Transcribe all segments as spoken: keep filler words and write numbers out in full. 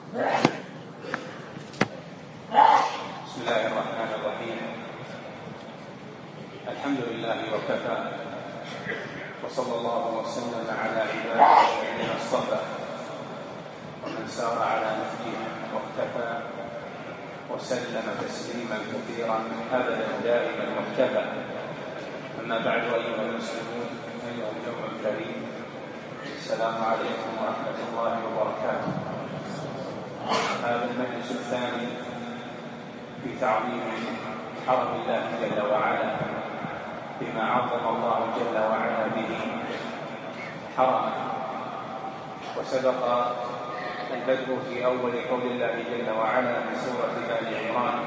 بسم الله الرحمن الرحيم. الحمد لله وكفى، وصلى الله وسلم على عباده الذين اصطفى، ومن سار على نهجه واقتفى وسلم تسليما كثيرا ابدا دائما مختفى. اما بعد، ايها المسلمون، ايها الجمع الكريم، السلام عليكم ورحمه الله وبركاته. هذا المجلس الثاني في تعظيم حرم الله جل وعلا، بما عظم الله جل وعلا به حرمه. وسبق البدء في أول قول الله جل وعلا في سورة آل عمران: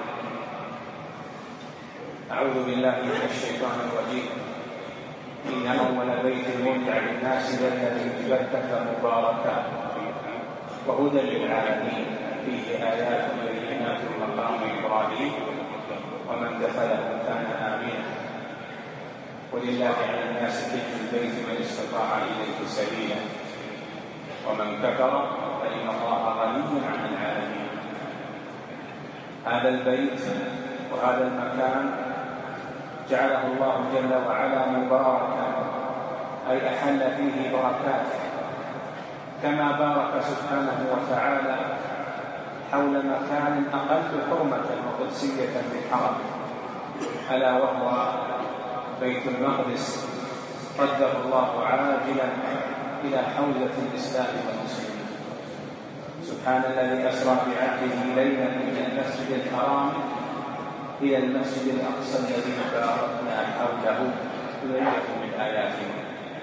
أعوذ بالله من الشيطان الرجيم، إن أول بيت وضع للناس للذي ببكة مباركا وهدى للعالمين فيه آيات بينات مقام إبراهيم ومن دخله كان آمنا ولله على الناس حج البيت من استطاع إليه سبيلا ومن كفر فإن الله غني عن العالمين. هذا البيت وهذا المكان جعله الله جل وعلا مباركا، أي أحل فيه بركاته، كما بارك سبحانه وتعالى حول مكان أقل حرمة وقدسية من حرمه، ألا وهو بيت المقدس، رده الله عاجلا إلى حوزة الإسلام والمسلمين. سبحان الذي أسرى بعبده ليلا من المسجد الحرام إلى المسجد الأقصى الذي باركنا حوله لنريه من آياتنا.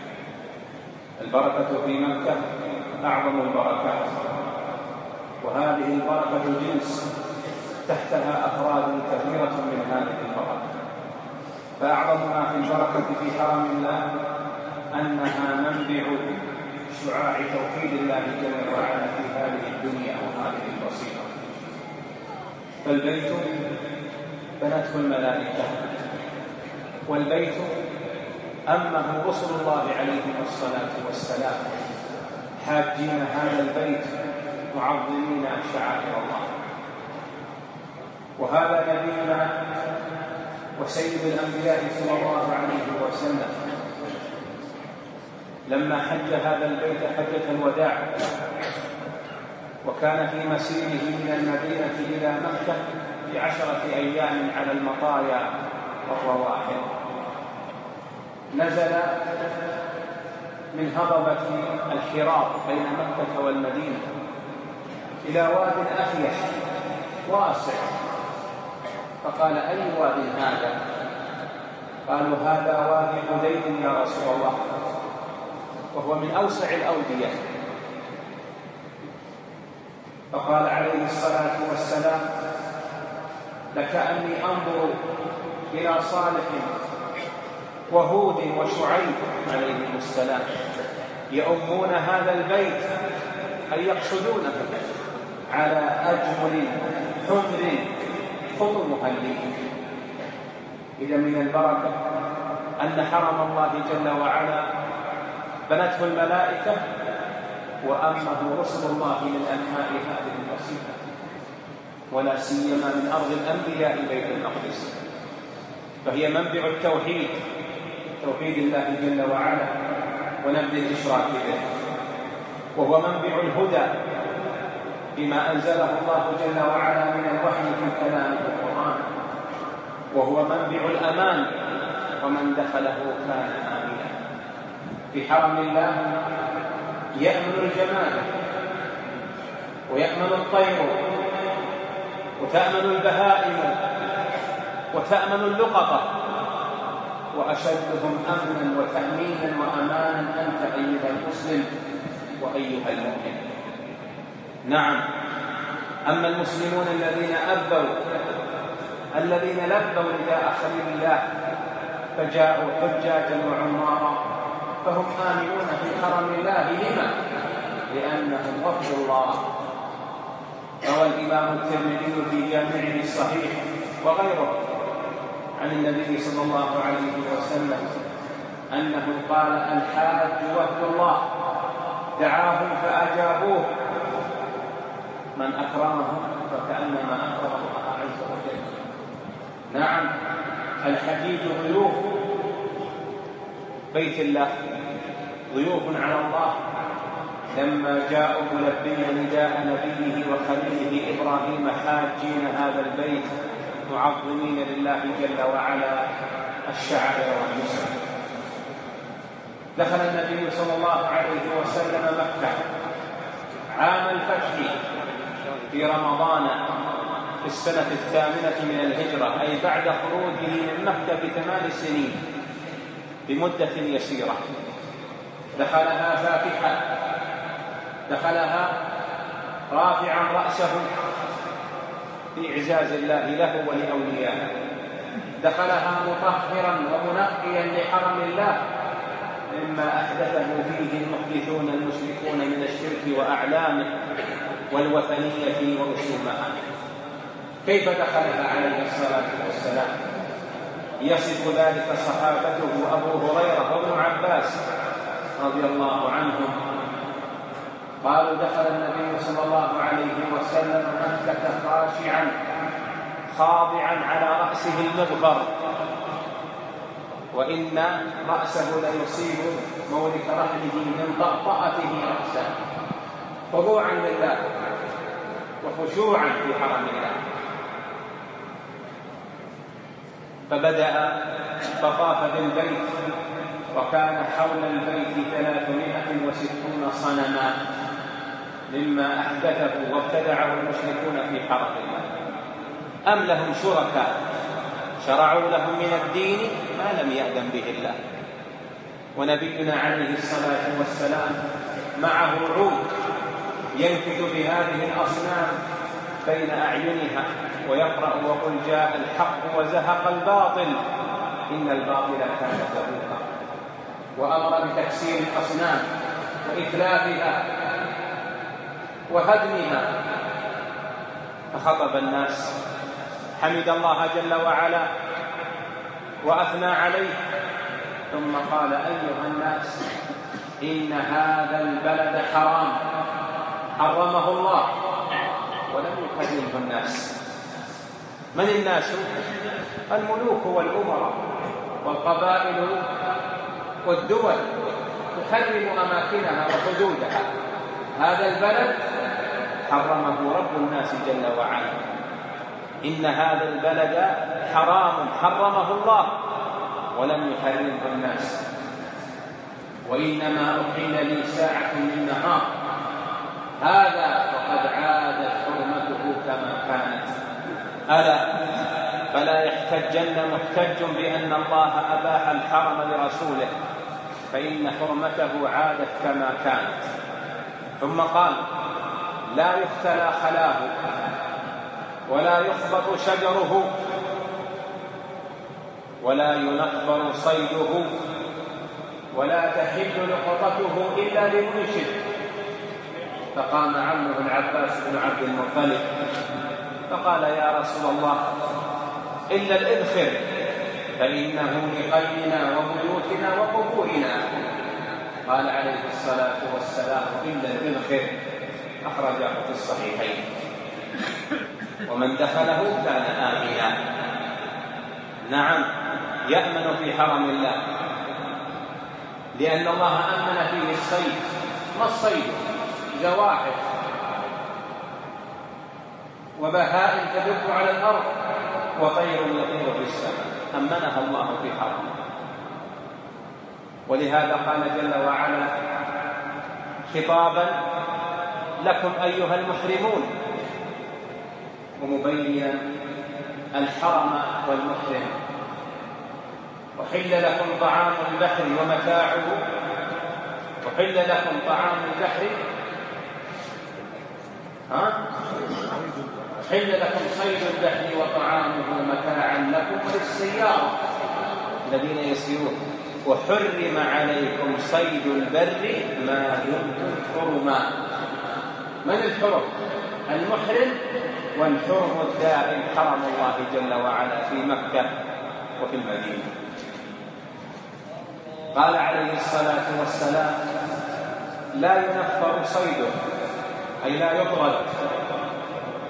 البركة في مكة أعظم البركات، وهذه البركة جنس تحتها أفراد كثيرة من هذه البركة. فأعظم ما في البركة في حرم الله أنها منبع شعاع توحيد الله جل وعلا في هذه الدنيا وهذه البسيطة. فالبيت بنته الملائكة، والبيت أمه رسل الله عليهم الصلاة والسلام حاجين هذا البيت معظمين شعائر الله. وهذا نبينا وسيد الأنبياء صلى الله عليه وسلم لما حج هذا البيت حجة الوداع، وكان في مسيره من المدينة إلى مكة بعشرة أيام على المطايا والرواحل، نزل من هضبة الحراء بين مكة والمدينة إلى واد أفيح واسع، فقال: أي واد هذا؟ قالوا: هذا وادي حديد يا رسول الله، وهو من أوسع الأودية. فقال عليه الصلاة والسلام: لكأني أنظر إلى صالح وهود وشعيب عليهم السلام يؤمون هذا البيت، أي يقصدونه على أجمل حمر خطمها لي. إذا من البركة أن حرم الله جل وعلا بنته الملائكة وأمه رسل الله من أنحاء هذه البسيطة، ولا سيما من أرض الأنبياء بيت المقدس، فهي منبع التوحيد، توحيد الله جل وعلا ونبذ الإشراك به، وهو منبع الهدى بما أنزله الله جل وعلا من الوحي في الكلام والقرآن، وهو منبع الأمان، ومن دخله كان آمنا. في حرم الله يأمن الجمال ويأمن الطير وتأمن البهائم وتأمن اللقطة، وأشدهم أمنا وتأمينا وأمانا أنت أيها المسلم وأيها المؤمن. نعم، أما المسلمون الذين أبوا الذين لبوا نداء خليل الله فجاءوا حجاجا وعمارا فهم آمنون في حرم الله. لما؟ لأنهم وفد الله. روى الإمام الترمذي في جامعه الصحيح وغيره عن النبي صلى الله عليه وسلم أنه قال: الحاج وفد الله، دعاهم فأجابوه، من أكرمهم فكأنما أكرم الله عز وجل. نعم، الحجيج ضيوف بيت الله، ضيوف على الله. لما جاءوا ملبين نداء نبيه وخليله إبراهيم حاجين هذا البيت معظمين لله جل وعلا الشعائر والنسك. دخل النبي صلى الله عليه وسلم مكة عام الفتح في رمضان في السنة الثامنة من الهجرة، أي بعد خروجه من مكة بثمان سنين بمدة يسيرة. دخلها فاتحا، دخلها رافعا رأسه في إعزاز الله له ولأوليائه، دخلها مطهرا ومنقيا لحرم الله مما أحدثه فيه المحدثون المشركون من الشرك وأعلامه والوثنية ورسومها. كيف دخلها عليه الصلاة والسلام؟ يصف ذلك صحابته أبو هريرة وابن عباس رضي الله عنهم، قالوا دخل النبي صلى الله عليه وسلم مكة خاشعا خاضعا على رأسه المغفر، وإن رأسه ليصيب مولك رحله من طأطأته رأسه، خضوعا لله وخشوعا في حرم الله. فبدأ فطاف بالبيت، وكان حول البيت ثلاثمائة وستون صنما مما أحدثه وابتدعه المشركون في حرم الله. أم لهم شركاء شرعوا لهم من الدين ما لم يأذن به الله. ونبينا عليه الصلاة والسلام معه عود ينكت بهذه الأصنام بين أعينها ويقرأ وقل جاء الحق وزهق الباطل إن الباطل كان زهوقا، وأمر بتكسير الأصنام وإتلافها وهدمها. فخطب الناس، حمد الله جل وعلا وأثنى عليه، ثم قال أيها الناس إن هذا البلد حرام حرمه الله ولم يحرمه الناس. من الناس؟ الملوك والأمراء والقبائل والدول تحرم أماكنها وحدودها. هذا البلد حرمه رب الناس جل وعلا. إن هذا البلد حرام حرمه الله ولم يحرمه الناس، وإنما أحل لي ساعة من نهار هذا وقد عادت حرمته كما كانت. ألا فلا يحتجن محتج بأن الله أباح الحرم لرسوله، فإن حرمته عادت كما كانت. ثم قال لا يختلى خلاه ولا يخبط شجره ولا ينقبر صيده ولا تحل لقطته إلا للمنشد. فقام عمه العباس بن عبد المطلب فقال يا رسول الله إلا الإذخر فإنه لقينا وبيوتنا وقبورنا. قال عليه الصلاة والسلام إلا الإذخر، أخرجه في الصحيحين. ومن دخله كان آمنا. نعم، يأمن في حرم الله لأن الله أمن فيه الصيد. ما الصيد؟ زواحف وبهائم تدب على الأرض وطير يطير في السماء، أمنها الله في حرمه. ولهذا قال جل وعلا خطابا لكم أيها المحرمون، ومبينا الحرم والمحرم. وحل لكم طعام البحر ومتاعه، وحل لكم طعام البحر ها؟ حل لكم صيد البحر وطعامه متاعا لكم وللسيارة الذين يسيرون، وحرم عليكم صيد البر ما دمتم حرما. من الحرم؟ المحرم، والحرم الدائم حرم الله جل وعلا في مكة وفي المدينة. قال عليه الصلاة والسلام لا ينفر صيده، أي لا يطرد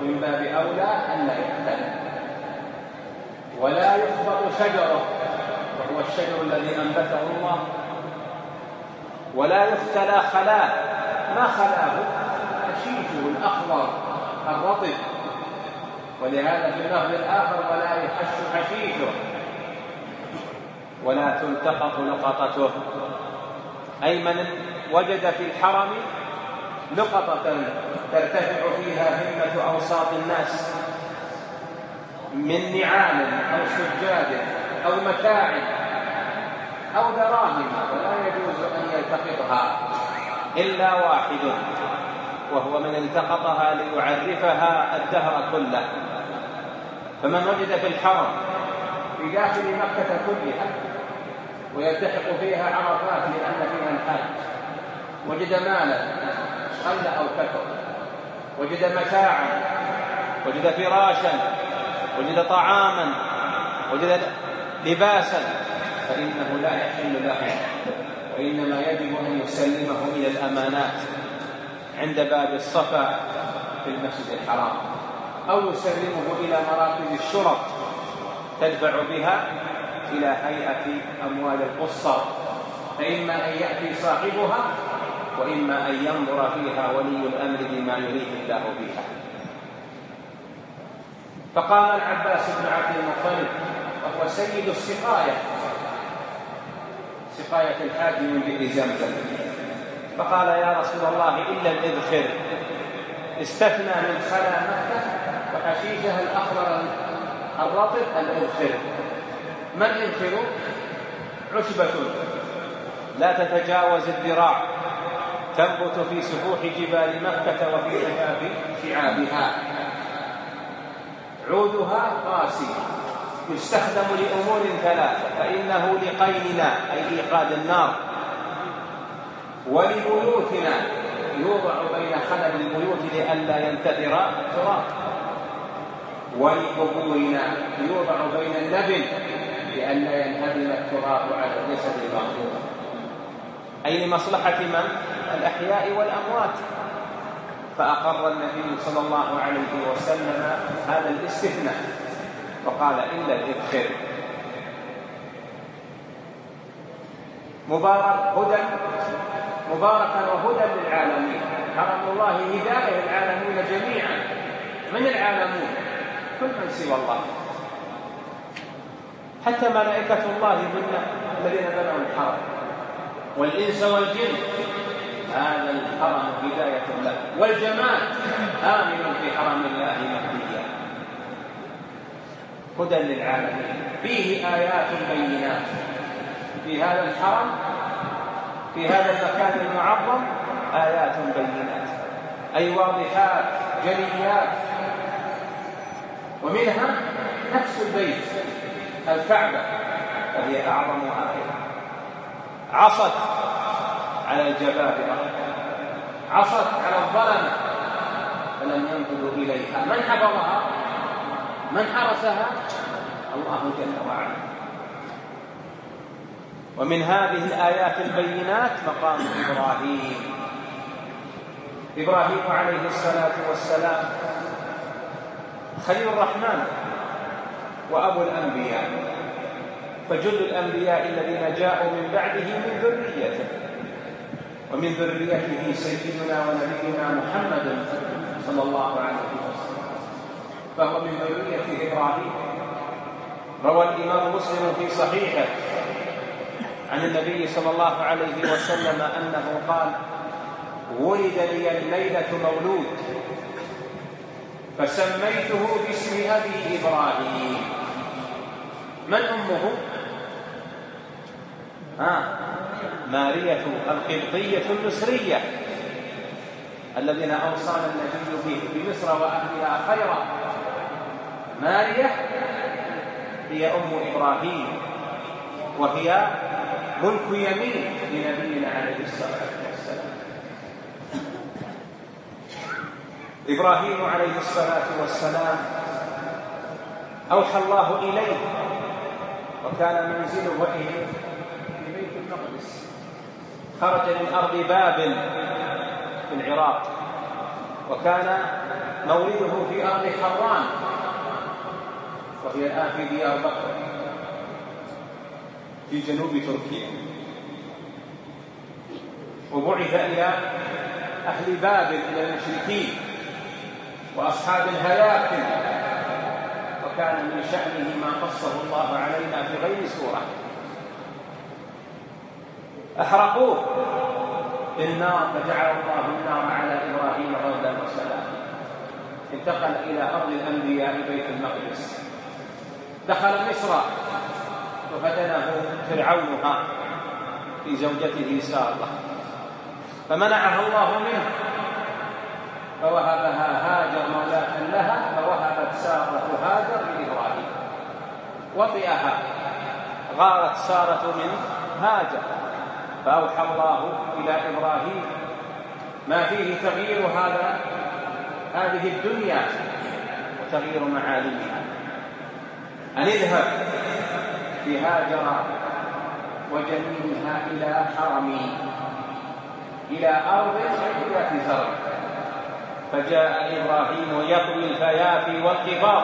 ومن باب أولى أن لا يقتل. ولا يخبط شجره، وهو الشجر الذي أنبته الله. ولا يختلى خلاه، ما خلاه حشيشه الأخضر الرطب. ولهذا في اللفظ الآخر ولا يحش حشيشه. ولا تلتقط لقطته، أي من وجد في الحرم لقطة ترتفع فيها همة أوساط الناس من نعال أو سجاد أو متاع أو دراهم، ولا يجوز أن يلتقطها إلا واحد، وهو من التقطها ليعرفها الدهر كله. فمن وجد في الحرم في داخل مكة كلها ويلتحق فيها عرفات لأن فيها الحج، وجد مالا قل أو كثر، وجد متاعا، وجد فراشا، وجد طعاما، وجد لباسا، فإنه لا يحل له، وإنما يجب أن يسلمه إلى الأمانات عند باب الصفا في المسجد الحرام، أو يسلمه إلى مراكز الشرط تدفع بها إلى هيئة أموال القصر، فإما أن يأتي صاحبها وإما أن ينظر فيها ولي الأمر بما يريد الله بها. فقام العباس بن عبد المطلب وهو سيد السقاية، سقاية الحاج من بئر زمزم، فقال يا رسول الله إلا الإذخر، استثنى من خلا مكة وحشيشها الأخضر الرطب الإذخر. ما الإذخر؟ عشبة لا تتجاوز الذراع، تنبت في سفوح جبال مكة وفي جفاف شعابها، عودها قاسي، يستخدم لأمور ثلاثة: فإنه لقيننا أي إيقاد النار، ولبيوتنا يوضع بين خلل البيوت لئلا ينتثر تراب، ولقبورنا يوضع بين اللبن لئلا ينهدم التراب على الجسد المقبور، أي لمصلحة من؟ الأحياء والأموات. فأقر النبي صلى الله عليه وسلم هذا الاستثناء وقال إلا الإذخر. مبارك هدى مباركا وهدى للعالمين، حرم الله هداية العالمين جميعا. من العالمون؟ كل من سوى الله، حتى ملائكة الله منا الذين بنوا الحرم والإنس والجن، هذا الحرم هداية له، والجمال آمن في حرم الله مهديا. هدى للعالمين، فيه آيات بينات، في هذا الحرم في هذا المكان المعظم آيات بينات، أي واضحات جليات. ومنها نفس البيت الكعبة وهي أعظم آية، عصت على الجبابرة، عصت على الظلمة فلم ينفذوا إليها. من حفظها؟ من حرسها؟ الله جل وعلا. ومن هذه الآيات البينات مقام إبراهيم. إبراهيم عليه الصلاة والسلام خليل الرحمن وأبو الأنبياء، فجل الأنبياء الذين جاءوا من بعده من ذريته، ومن ذريته سيدنا ونبينا محمد صلى الله عليه وسلم، فهو من ذرية إبراهيم. روى الإمام مسلم في صحيحه عن النبي صلى الله عليه وسلم أنه قال: ولد لي الليلة مولود فسميته باسم أبي إبراهيم. من أمه؟ ها مارية القبطية المصرية الذين أوصانا النبي بمصر وأهلها خيرا. مارية هي أم إبراهيم، وهي ملك يمين لنبينا عليه الصلاة والسلام. إبراهيم عليه الصلاة والسلام أوحى الله إليه، وكان منزله في بيت المقدس، خرج من أرض بابل في العراق، وكان مولده في أرض حران، وهي الآن في ديار بكر في جنوب تركيا، وبعث إلى أهل بابل، إلى المشركين وأصحاب الهياكل، وكان من شأنه ما قصه الله علينا في غير سورة. أحرقوه بالنار فجعل الله النار على إبراهيم غدا وسلام. انتقل إلى أرض الأنبياء بيت المقدس، دخل مصر وفتنه فرعونها في زوجته سارة، فمنعها الله منه فوهبها هاجر مولاة لها، فوهبت سارة هاجر لإبراهيم، وطئها، غارت سارة من هاجر، فأوحى الله إلى إبراهيم ما فيه تغيير هذا هذه الدنيا وتغيير معالمها، أن اذهب بهاجر وجنينها إلى حرمي، إلى أرض ذات زرع. فجاء إبراهيم يطوي الفيافي والقفار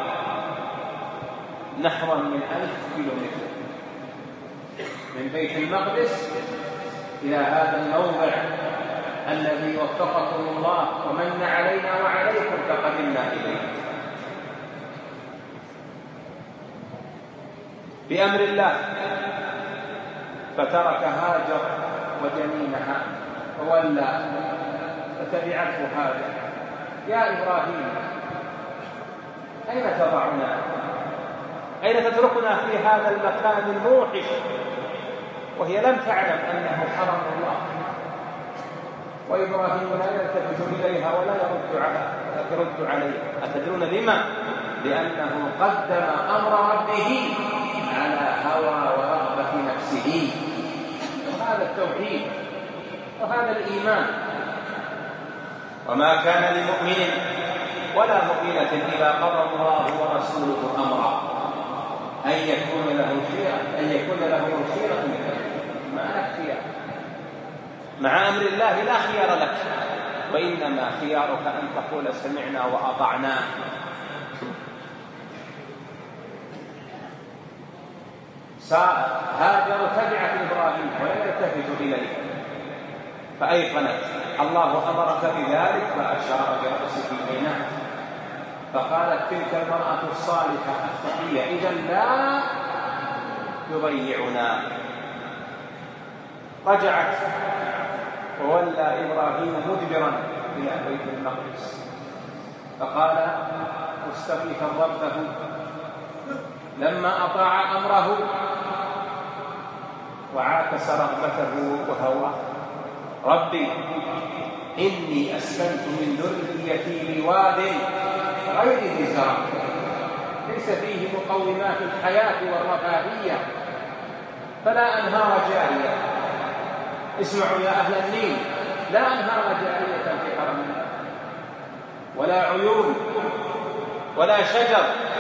نحو من ألف كيلومتر من بيت المقدس إلى هذا الموضع الذي وفقكم الله ومن علينا وعليكم فقدمنا إليه بأمر الله. فترك هاجر وجنينها وولى، فتبعته هاجر: يا إبراهيم أين تضعنا؟ أين تتركنا في هذا المكان الموحش؟ وهي لم تعلم أنه حرم الله، وإبراهيم لا يلتفت إليها ولا يرد عليها. أتدرون لما؟ لأنه قدم أمر ربه على هوى ورغبة نفسه. وهذا التوحيد وهذا الإيمان. وما كان لمؤمن ولا مؤمنة إذا قضى الله ورسوله أمرا أن يكون له خيرة أن يكون له خيرة من أمره. ما لك خيار مع أمر الله، لا خيار لك، وإنما خيارك أن تقول سمعنا وأطعنا. هاجر تبعت إبراهيم ولا يلتفت إليه، فأيقنت الله أمرك بذلك، فأشار برأسه إلينا، فقالت تلك المرأة الصالحة التقية إذا لا يضيعنا. رجعت وولى إبراهيم مدبرا إلى بيت المقدس، فقال مستغيثا ربه لما أطاع أمره وعاكس رغبته وهواه: ربي إني أسكنت من ذريتي بواد غير ذي زرع ليس فيه مقومات الحياة والرفاهية فلا أنهار جارية. اسمعوا يا أهل النيل، لا أنهار جارية في حرمنا، ولا عيون ولا شجر.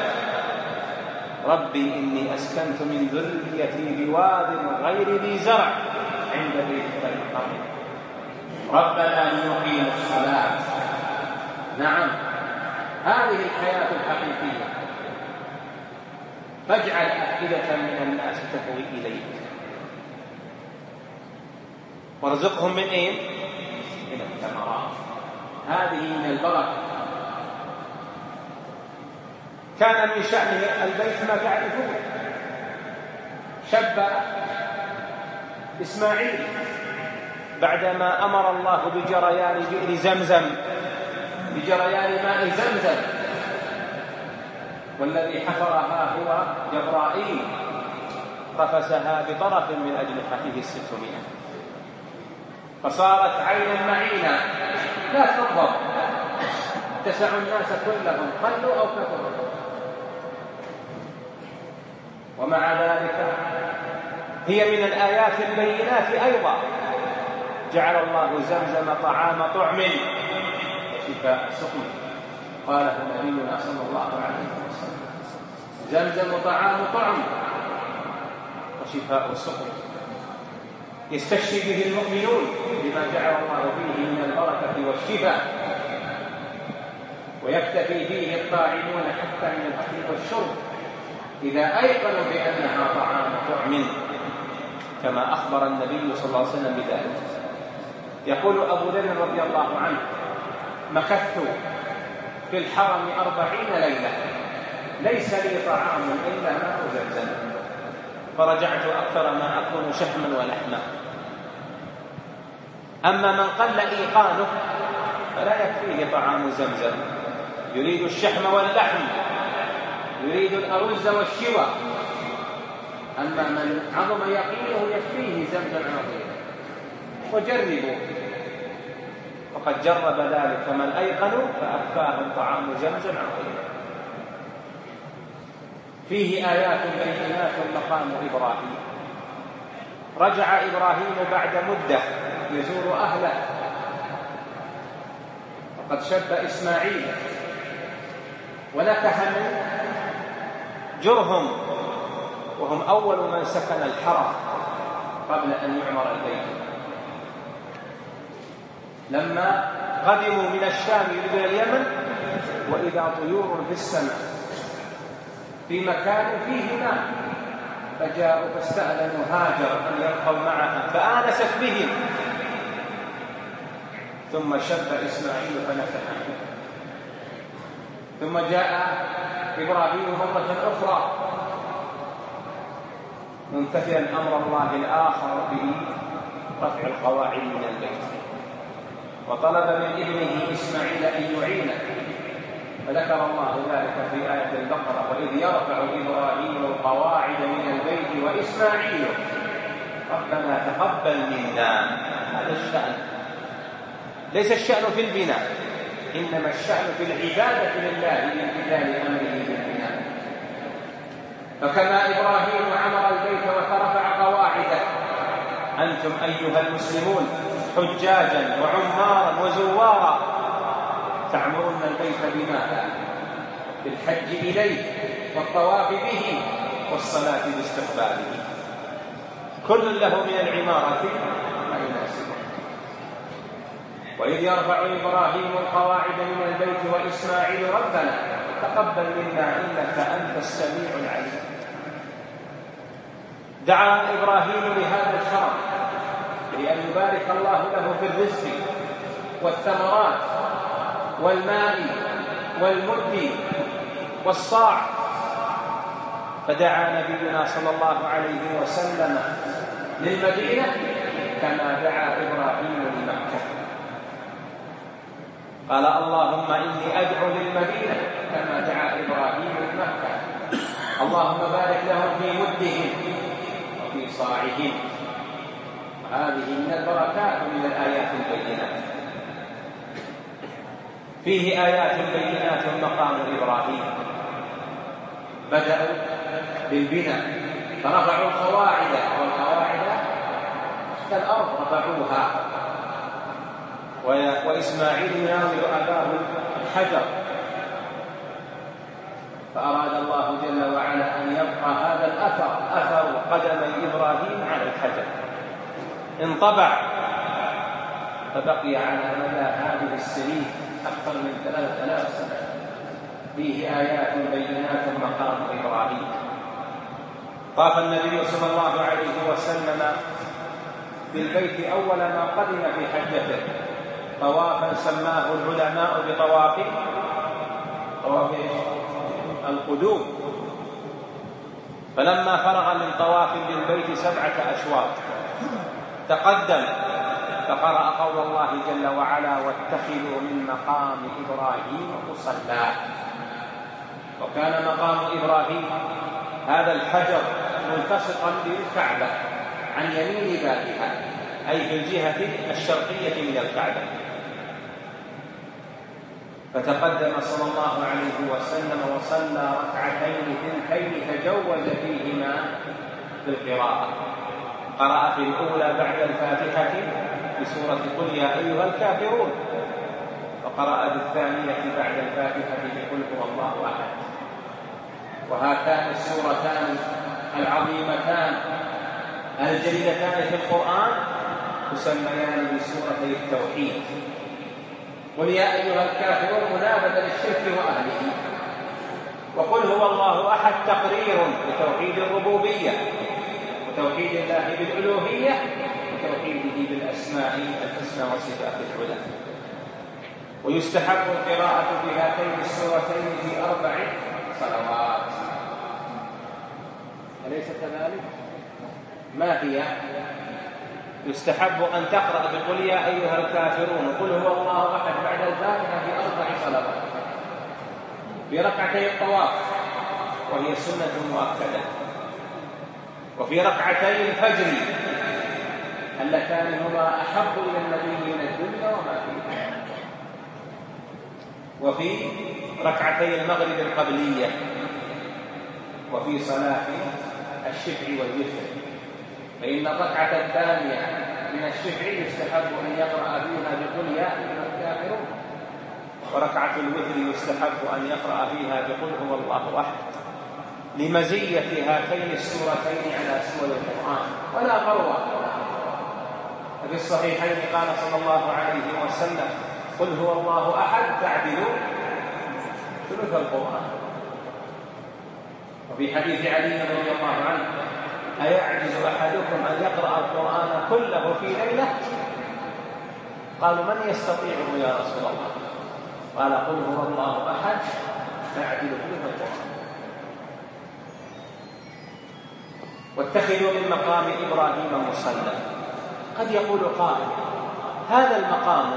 ربي إني أسكنت من ذريتي بواد غير ذي زرع عند بيتك المحرم ربنا ليقيموا الصلاة. نعم، هذه الحياة الحقيقية. فاجعل أفئدة من الناس تهوي إليك وارزقهم من إيه؟ من الثمرات. هذه من البركة. كان من شأنه البيت ما تعرفون. شب إسماعيل بعدما أمر الله بجريان بئر زمزم، بجريان ماء زمزم، والذي حفرها هو جبرائيل، قفزها بطرف من أجنحته الستمائة، فصارت عينا معينا لا تضرب، تسع الناس كلهم قلوا أو كثروا. ومع ذلك هي من الآيات البينات أيضا. جعل الله زمزم طعام طعم وشفاء سقم، قاله نبينا صلى الله عليه وسلم: زمزم طعام طعم وشفاء سقم. يستشفي به المؤمنون بما جعل الله فيه من البركة والشفاء. ويكتفي فيه الطاعمون حتى من الأكل والشرب إذا أيقنوا بأنها طعام طعم، كما أخبر النبي صلى الله عليه وسلم بذلك. يقول أبو ذر رضي الله عنه: مكثت في الحرم أربعين ليلة ليس لي طعام إلا ماء زمزم، فرجعت أكثر ما أكون شحما ولحما. أما من قل إيقانه فلا يكفيه طعام زمزم، يريد الشحم واللحم، يريد الأرز والشوى. أما من عظم يقينه يكفيه زمزم عظيم. وجربوا، وقد جرب ذلك من أيقنوا فأكفاهم طعام زمزم عظيم. فيه آيات بينات مقام إبراهيم. رجع إبراهيم بعد مدة يزور أهله، وقد شب إسماعيل ونكح من جرهم، وهم أول من سكن الحرم قبل أن يعمر البيت. لما قدموا من الشام إلى اليمن وإذا طيور في السماء في مكان فيه ماء، فجاءوا فاستأذنوا هاجر أن يبقوا معها فآنست بهم، ثم شب إسماعيل فنكح، ثم جاء إبراهيم مرة أخرى ممتثلا أمر الله الآخر برفع القواعد من البيت، وطلب من ابنه إسماعيل أن يعينه، فذكر الله ذلك في آية البقرة: وإذ يرفع إبراهيم القواعد من البيت وإسماعيل ربنا تقبل منا. هذا الشأن، ليس الشأن في البناء، إنما الشأن في العبادة لله بامتثال أمره بالبناء. فكما إبراهيم عمر البيت وترفع قواعده، أنتم أيها المسلمون حجاجا وعمارا وزوارا تعمرون البيت بماذا؟ بالحج إليه والطواف به والصلاة باستقباله، كل له من العمارة ما يناسبه. وإذ يرفع إبراهيم القواعد من البيت وإسماعيل ربنا تقبل منا إنك أنت السميع العليم. دعا إبراهيم لهذا الشرف لأن يبارك الله له في الرزق والثمرات والماء والمد والصاع، فدعا نبينا صلى الله عليه وسلم للمدينة كما دعا إبراهيم لمكة. قال اللهم إني أدعو للمدينة كما دعا إبراهيم لمكة، اللهم بارك لهم في مدهم وفي صاعهم. هذه من البركات من الآيات البينات. فيه آيات بينات مقام إبراهيم. بدأوا بالبناء فرفعوا القواعد، والقواعد كالأرض رفعوها، وإسماعيل يناول أباه الحجر، فأراد الله جل وعلا أن يبقى هذا الأثر، أثر قدمي إبراهيم على الحجر، انطبع فبقي على مدى هذه السنين أكثر من ثلاثة آلاف سنة. فيه آيات بينات مقام إبراهيم. طاف النبي صلى الله عليه وسلم بالبيت أول ما قدم في حجته طوافا سماه العلماء بطواف طواف القدوم. فلما فرغ من طواف بالبيت سبعة أشواط تقدم فقرأ قول الله جل وعلا واتخذوا من مقام إبراهيم مصلى. وكان مقام إبراهيم هذا الحجر ملتصقا بالكعبة عن يمين بابها، أي في الجهة الشرقية من الكعبة. فتقدم صلى الله عليه وسلم وصلى ركعتين ثنتين تجوز فيهما في القراءة. قرأ في الأولى بعد الفاتحة بسورة قل يا أيها الكافرون، وقرأ بالثانية بعد الفاتحة بقل هو الله أحد. وهاتان السورتان العظيمتان الجليلتان في القرآن تسميان بسورتي التوحيد. قل يا أيها الكافرون منابذة للشرك تقرير بتوحيد الربوبية وتوحيد الله بالألوهية وتوحيده بالأسماء الحسنى والصفات العلى. ويستحب القراءة بهاتين السورتين في أربع صلوات، أليس كذلك؟ ما هي؟ يستحب أن تقرأ بقل يا أيها الكافرون قل هو الله أحد بعد الفاتحة في أربع صلوات، بركعتي الطواف وهي سنة مؤكدة، وفي ركعتي الفجر اللتان هما أحب إلى النبي من الدنيا وما فيها، وفي ركعتي المغرب القبلية، وفي صلاة الشفع والوتر. فإن الركعة الثانية من الشفع يستحب أن يقرأ فيها بقل يا أيها الكافرون، وركعة الوتر يستحب أن يقرأ فيها بقل هو الله أحد، لمزية هاتين السورتين على سور القرآن ولا فروة. في الصحيحين قال صلى الله عليه وسلم قل هو الله أحد تعدلوا ثلث القرآن. وفي حديث علي رضي الله عنه أيعجز أحدكم أن يقرأ القرآن كله في ليلة؟ قالوا من يستطيعه يا رسول الله؟ قال قل هو الله أحد تعدل ثلث القرآن. واتخذوا من مقام إبراهيم مصلى. قد يقول قائل هذا المقام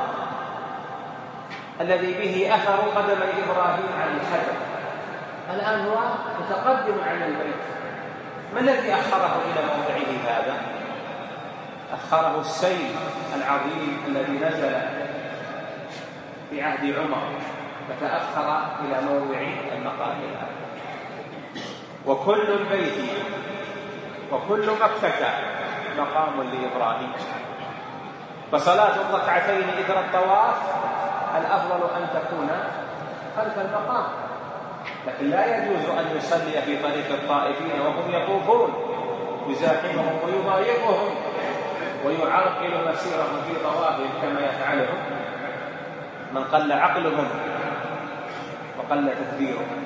الذي به أثر قدم إبراهيم على الحجر الآن هو متقدم عن البيت، ما الذي أخره إلى موضعه هذا؟ أخره السيل العظيم الذي نزل في عهد عمر فتأخر إلى موضع المقام هذا. وكل البيت وكل مكة مقام لإبراهيم، فصلاة الركعتين إثر الطواف الأفضل أن تكون خلف المقام، لكن لا يجوز أن يصلي في طريق الطائفين وهم يطوفون يزاحمهم ويضايقهم ويعرقل مسيرهم في طوافهم كما يفعلهم من قل عقلهم وقل تدبيرهم.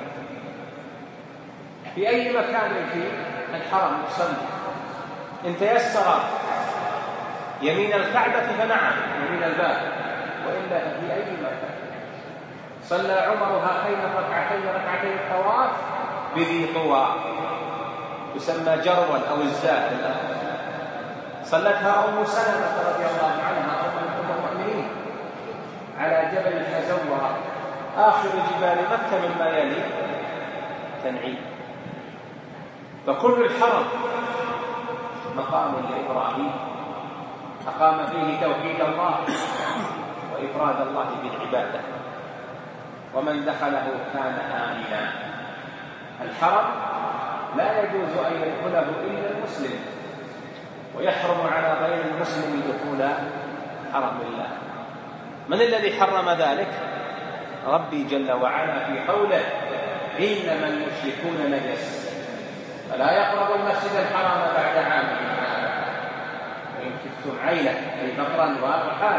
في أي مكان في الحرم يصلي، إن تيسر يمين الكعبة فنعم يمين الباب، وإلا في أي مكان. صلى عمر هاتين الركعتين ركعتين الطواف بذي طوى يسمى جرول أو الزاد الآن، صلتها أم سلمة رضي الله عنها أم المؤمنين على جبل الحزوة آخر جبال مكة مما يلي تنعيم. فكل الحرم مقام لإبراهيم أقام فيه توحيد الله وإفراد الله بالعبادة، ومن دخله كان آمنا. الحرم لا يجوز أن يدخله إلا المسلم، ويحرم على غير المسلم دخول حرم الله. من الذي حرم ذلك؟ ربي جل وعلا في قوله إنما المشركون نجس فلا يقربوا المسجد الحرام بعد عامهم هذا وإن خفتم عيلة أي فقرا وأرحاما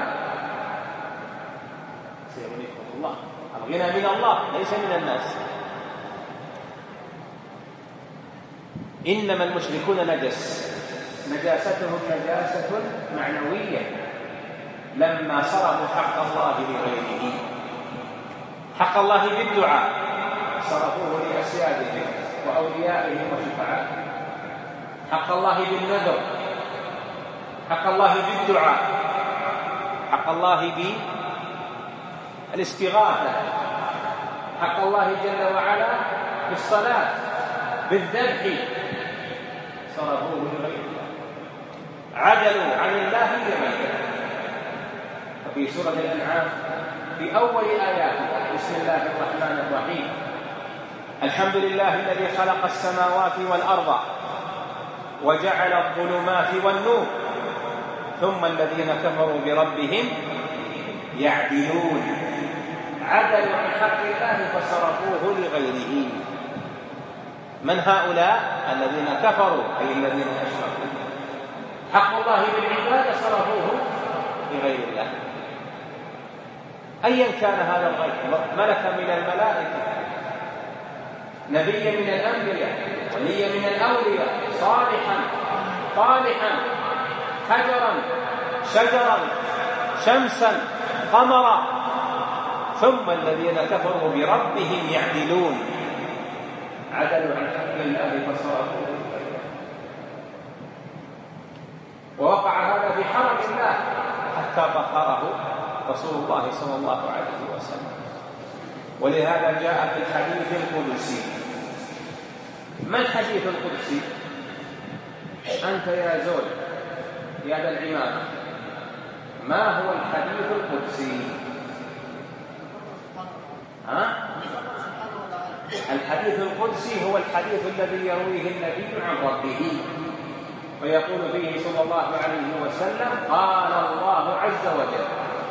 سيغنيكم الله. الغنى من الله ليس من الناس. إنما المشركون نجس، نجاستهم نجاسة معنوية لما صرفوا حق الله لغيره، حق الله بالدعاء صرفوه لأسيادهم وأوليائهم وشفعائهم، حق الله بالنذر، حق الله بالدعاء، حق الله بالاستغاثة، حق الله جل وعلا بالصلاة بالذبح، صرفوه لغير الله، عدلوا عن الله لغيره. وفي سورة الأنعام في أول آياتها بسم الله الرحمن الرحيم الحمد لله الذي خلق السماوات والأرض وجعل الظلمات والنور ثم الذين كفروا بربهم يعدلون، عدلوا عن حق الله فصرفوه لغيره. من هؤلاء؟ الذين كفروا أي الذين أشركوا، حق الله بالعبادة صرفوه لغير الله. أيا كان هذا الغير، ملك من الملائكة نبيا من الأنبياء، وليا من الأولياء، صالحا طالحا، حجرا شجرا شمسا قمرا، ثم الذين كفروا بربهم يعدلون، عدلوا عن حكم الله فصرفوه. ووقع هذا في حرم الله حتى طهره رسول الله صلى الله عليه وسلم. ولهذا جاء في الحديث القدسي. ما الحديث القدسي؟ أنت يا زول يا ذا العمامة، ما هو الحديث القدسي؟ ها؟ الحديث القدسي هو الحديث الذي يرويه النبي عن ربه، ويقول فيه صلى الله عليه وسلم قال الله عز وجل.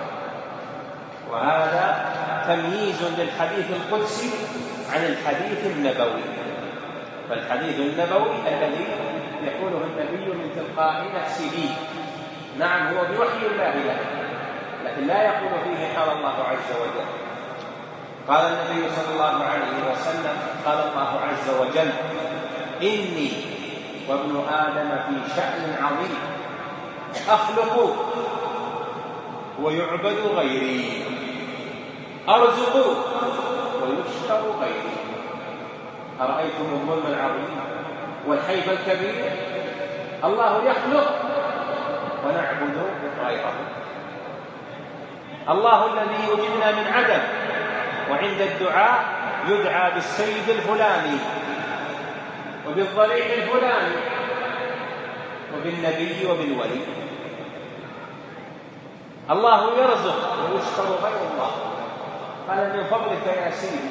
وهذا تمييز للحديث القدسي عن الحديث النبوي. فالحديث النبوي الذي يقوله النبي من تلقاء نفسه، نعم هو بوحي الله له، لكن لا يقول فيه قال الله عز وجل. قال النبي صلى الله عليه وسلم قال الله عز وجل إني وابن آدم في شأن عظيم، أخلق ويعبد غيري، أرزق ويشكر غيري. أرأيتم الظلم العظيم والحيف الكبير؟ الله يخلق ونعبد غيره. الله الذي يوجدنا من عدم، وعند الدعاء يدعى بالسيد الفلاني وبالضريح الفلاني وبالنبي وبالولي. الله يرزق ويشكر غير الله. قال من فضلك يا سيدي،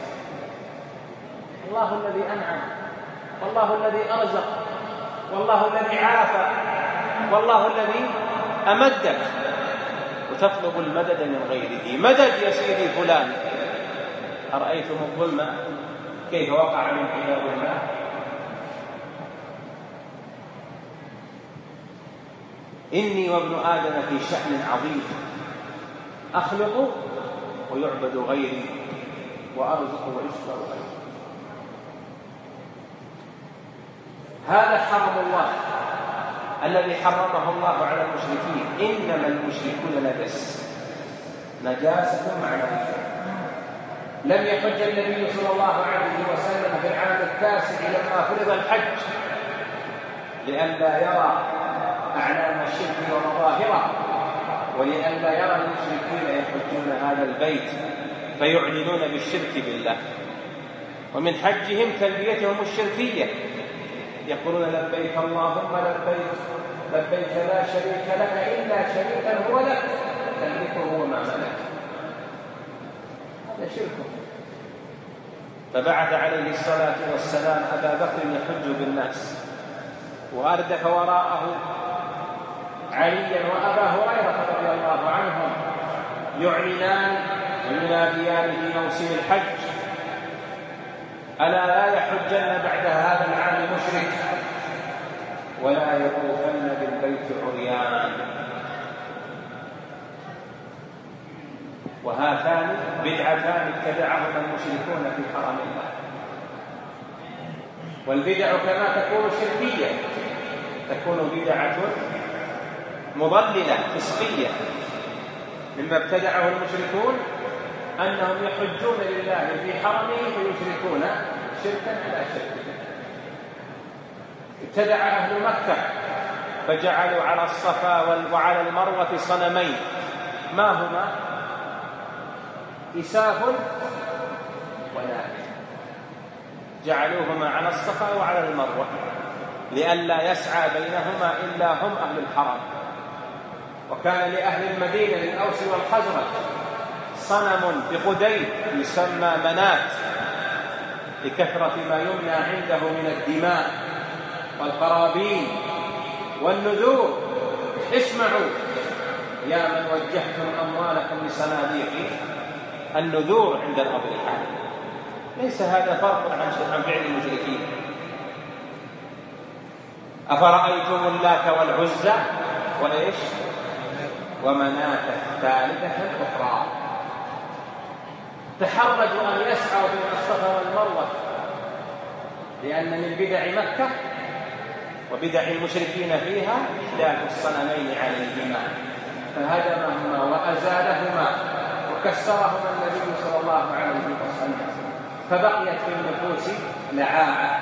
الله الذي أنعم، والله الذي أرزق، والله الذي عافى، والله الذي أمدك، وتطلب المدد من غيره. مدد يا سيدي فلان. أرأيتم الظلم كيف وقع من عباد الله؟ إني وابن آدم في شأن عظيم، أخلق ويعبد غيري، وأرزق ويشكر غيري. هذا حرم الله الذي حرمه الله على المشركين. إنما المشركون نجس، نجاسة معنوية. لم يحج النبي صلى الله عليه وسلم في العام التاسع لما فرض الحج لئلا يرى أعلام الشرك ومظاهره، ولئلا يرى المشركين يحجون هذا البيت فيعلنون بالشرك بالله. ومن حجهم تلبيتهم الشركية، يقولون لبيك اللهم لبيك لبيك لا شريك لك إلا شريكا هو لك تملكه وما ملك. هذا شرك. فبعث عليه الصلاة والسلام أبا بكر يحج بالناس، وأردف وراءه عليا وأبا هريرة رضي الله عنهم يعلنان ويناديان في موسم الحج ألا لا يحجن بعد هذا العام مشرك ولا يطوفن بالبيت عريان. وهاتان بدعتان ابتدعهما المشركون في حرم الله. والبدع كما تكون شركية تكون بدعة مضللة فسقية. مما ابتدعه المشركون أنهم يحجون لله في حرمه فيشركون شركا على شرك. ابتدع أهل مكة فجعلوا على الصفا وعلى المروة صنمين، ما هما؟ إساف ونائل، جعلوهما على الصفا وعلى المروة لئلا يسعى بينهما إلا هم أهل الحرم. وكان لأهل المدينة للأوس والخزرج صنم بقديد يسمى منات لكثرة ما يمنى عنده من الدماء والقرابين والنذور. اسمعوا يا من وجهتم أموالكم لصناديق النذور عند الأضرحة. ليس هذا فرق عن فعل المشركين. أفرأيتم اللات والعزى وإيش ومناة الثالثة الأخرى. تحرجوا أن يسعوا بين الصفا والمروة لأن من بدع مكة وبدع المشركين فيها إحداث الصنمين عليهما، فهدمهما وأزالهما وكسرهما النبي صلى الله عليه وسلم، فبقيت في النفوس لعاعة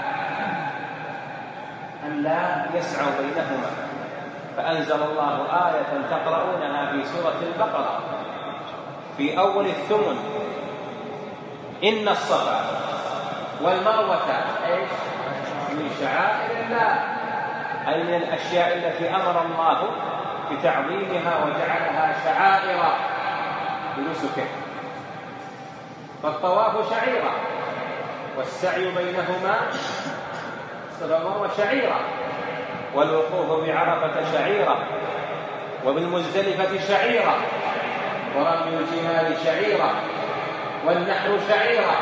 أن لا يسعوا بينهما، فأنزل الله آية تقرؤونها في سورة البقرة في أول الثمن: إن الصفا والمروة إيش؟ من شعائر الله، أي من الأشياء التي أمر الله بتعظيمها وجعلها شعائر بنسكه، فالطواف شعيرة، والسعي بينهما الصفا والمروة شعيرة، والوقوف بعرفة شعيرة، وبالمزدلفة شعيرة، ورمي الجمال شعيرة، والنحر شعيرة،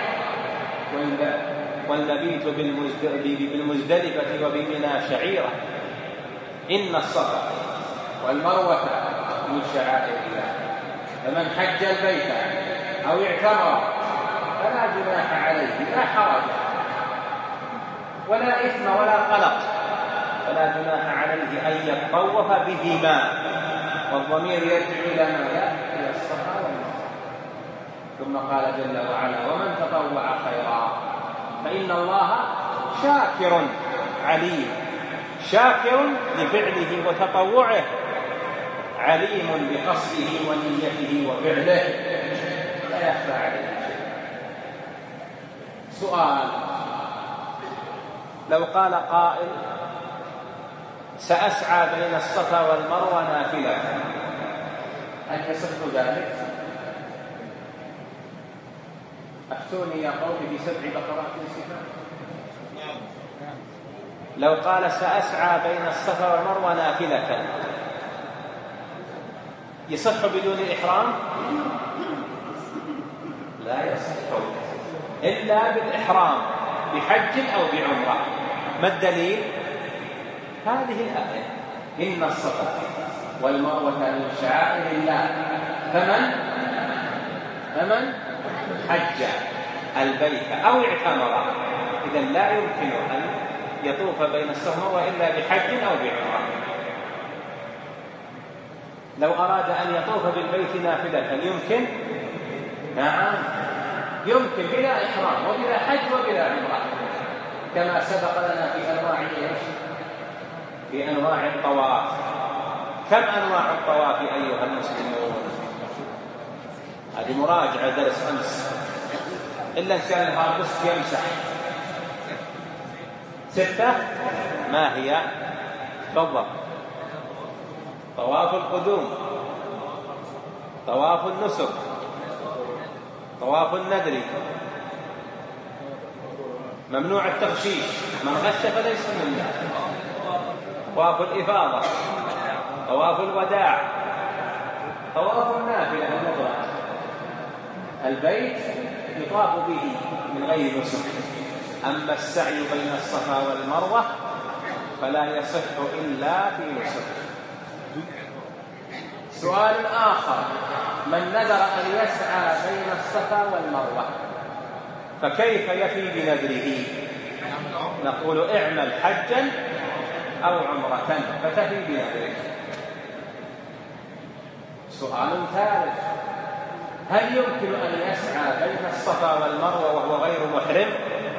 والمبيت بالمزدلفة وبمنى شعيرة. إن الصفا والمروة من شعائر الله، فمن حج البيت أو اعتمر فلا جناح عليه، لا حرج ولا إثم ولا قلق، فلا جناح عليه أن يطوف بهما، والضمير يرجع إلى ماذا؟ إلى الصفا والمروة. ثم قال جل وعلا: ومن تطوع خيرا فإن الله شاكر عليم، شاكر لفعله وتطوعه، عليم بقصده ونيته وفعله، لا يخفى عليه شيء. سؤال: لو قال قائل: سأسعى بين الصفا والمروة نافلة، هل يصح ذلك؟ أفتوني يا قوم بسبع بقرات سمان. لو قال: سأسعى بين الصفا والمروة نافلة، يصح بدون الإحرام؟ لا يصح إلا بالإحرام بحج أو بعمرة. ما الدليل؟ هذه الآية: إن الصفا والمروة من شعائر الله، فمن فمن حج البيت أو اعتمر. إذا لا يمكن أن يطوف بين الصفا والمروة إلا بحج أو بعمرة. لو أراد أن يطوف بالبيت نافلة يمكن؟ نعم يمكن، بلا إحرام وبلا حج وبلا عمرة، كما سبق لنا في أنواع في أنواع الطواف. كم أنواع الطواف أيها المسلمون؟ هذه مراجعة درس أمس، إلا إن كان الهاربست يمسح. ستة. ما هي؟ تفضل. طواف القدوم، طواف النسك، طواف الندر، ممنوع التغشيش، من غش فليس منا، طواف الإفاضة، طواف الوداع، طواف النافلة النذر. البيت يطاف به من غير نسك. أما السعي بين الصفا والمروة فلا يصح إلا في نسك. سؤال آخر: من نذر أن يسعى بين الصفا والمروة فكيف يفي بنذره؟ نقول: اعمل حجا أو عمرة فتفي بنذره. سؤال ثالث: هل يمكن أن يسعى بين الصفا والمروة وهو غير محرم؟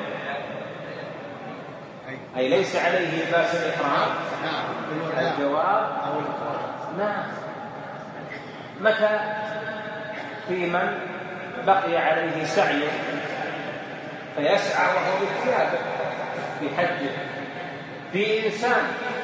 أي ليس عليه لباس الإحرام؟ الجواب: نعم. متى؟ في من بقي عليه سعي فيسعى وهو بثيابه في حجه. في إنسان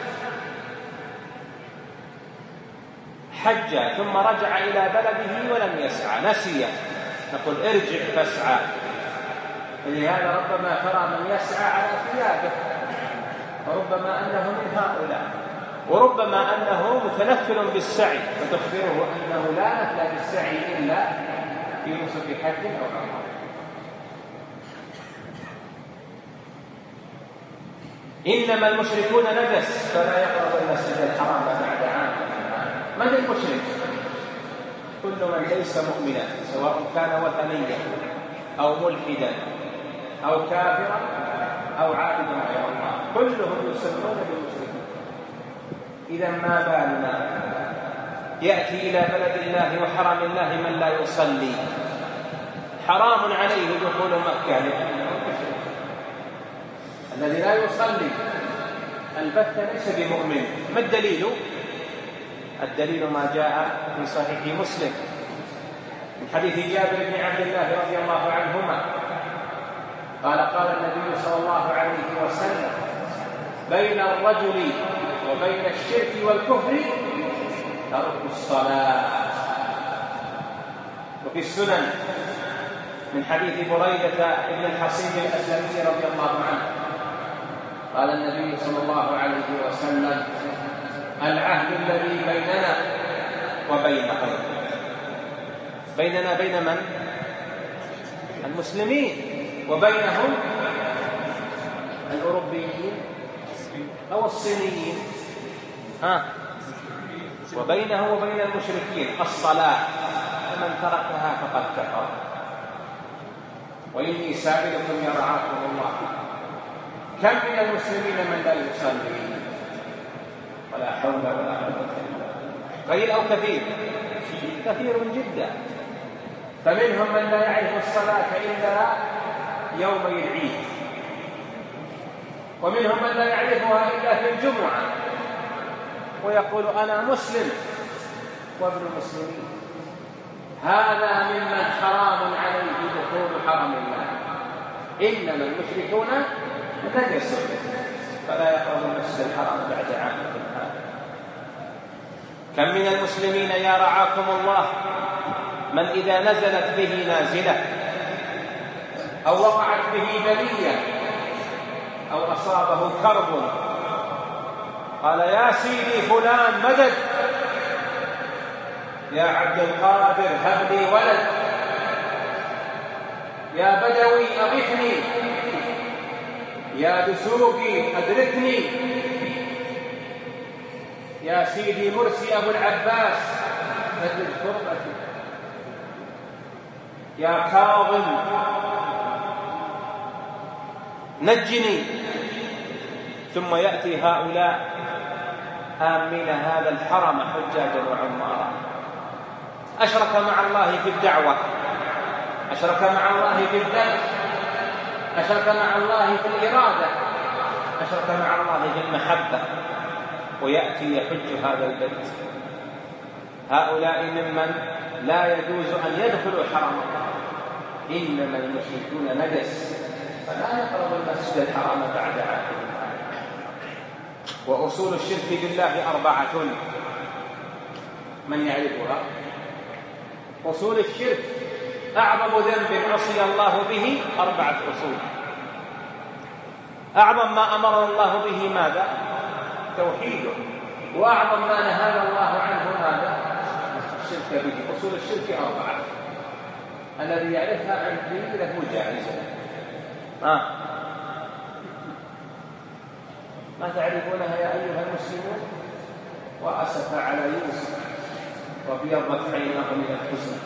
حج ثم رجع إلى بلده ولم يسعى، نسي، نقول: ارجع فاسعى. لهذا ربما ترى من يسعى على ثيابه، وربما أنه من هؤلاء، وربما أنه متنفل بالسعي، فتخبره أنه لا نفل بالسعي إلا في نسك حج أو عمرة. إنما المشركون نجس فلا يقربوا المسجد الحرام بعد عام. من المشرك؟ كل من ليس مؤمنا، سواء كان وثنيا أو ملحدا أو كافرا أو عابد غير الله، كلهم يسمون بالمشركين. إذا ما بالنا يأتي إلى بلد الله وحرم الله من لا يصلي حرام عليه دخول مكة لأنه مشرك. الذي لا يصلي البتة ليس بمؤمن. ما الدليل؟ الدليل ما جاء في صحيح مسلم من حديث جابر بن عبد الله رضي الله عنهما قال قال النبي صلى الله عليه وسلم بين الرجل وبين الشرك والكفر ترك الصلاة. وفي السنن من حديث بريدة بن الحصيب الأسلمي رضي الله عنه قال النبي صلى الله عليه وسلم العهد الذي بيننا وبينهم، بيننا بين من؟ المسلمين، وبينهم الأوروبيين أو الصينيين، ها وبينه وبين المشركين الصلاة، فمن تركها فقد كفر. وإني سائلكم يرعاكم الله كم من المسلمين من لا يصلي؟ ولا حول ولا قوة إلا بالله. قليل أو كثير؟ كثير جدا. فمنهم من لا يعرف الصلاة إلا يوم العيد، ومنهم من لا يعرفها إلا في الجمعة ويقول أنا مسلم وابن المسلمين. هذا ممن حرام عليه دخول حرم الله. إنما المشركون نجس فلا يقرب المسجد الحرام بعد عام هذا. كم من المسلمين يا رعاكم الله من إذا نزلت به نازلة أو وقعت به بلية أو أصابه كرب قال يا سيدي فلان مدد، يا عبد القادر هب لي ولد، يا بدوي أغثني، يا دسوقي أدركني، يا سيدي مرسي أبو العباس أدرك كربتي، يا كاظم نجني. ثم يأتي هؤلاء آمين هذا الحرم حجاجا وعمارا. أشرك مع الله في الدعوة، أشرك مع الله في الذبح، أشرك مع الله في الإرادة، أشرك مع الله في المحبة، ويأتي يحج هذا البيت. هؤلاء ممن لا يجوز أن يدخلوا حرم الله. إنما المشركون نجس فلا يقرب المسجد الحرام بعد عام. وأصول الشرك بالله أربعة من يعرفها؟ أصول الشرك أعظم ذنب عصي الله به أربعة أصول. أعظم ما أمر الله به ماذا؟ توحيده. وأعظم ما نهانا الله عنه ماذا؟ الشرك به. أصول الشرك أربعة، الذي يعرفها عندي له جائزة. آه. ما تعرفونها يا أيها المسلمون؟ وأسف على يوسف وابيضت عيناه من الحزن.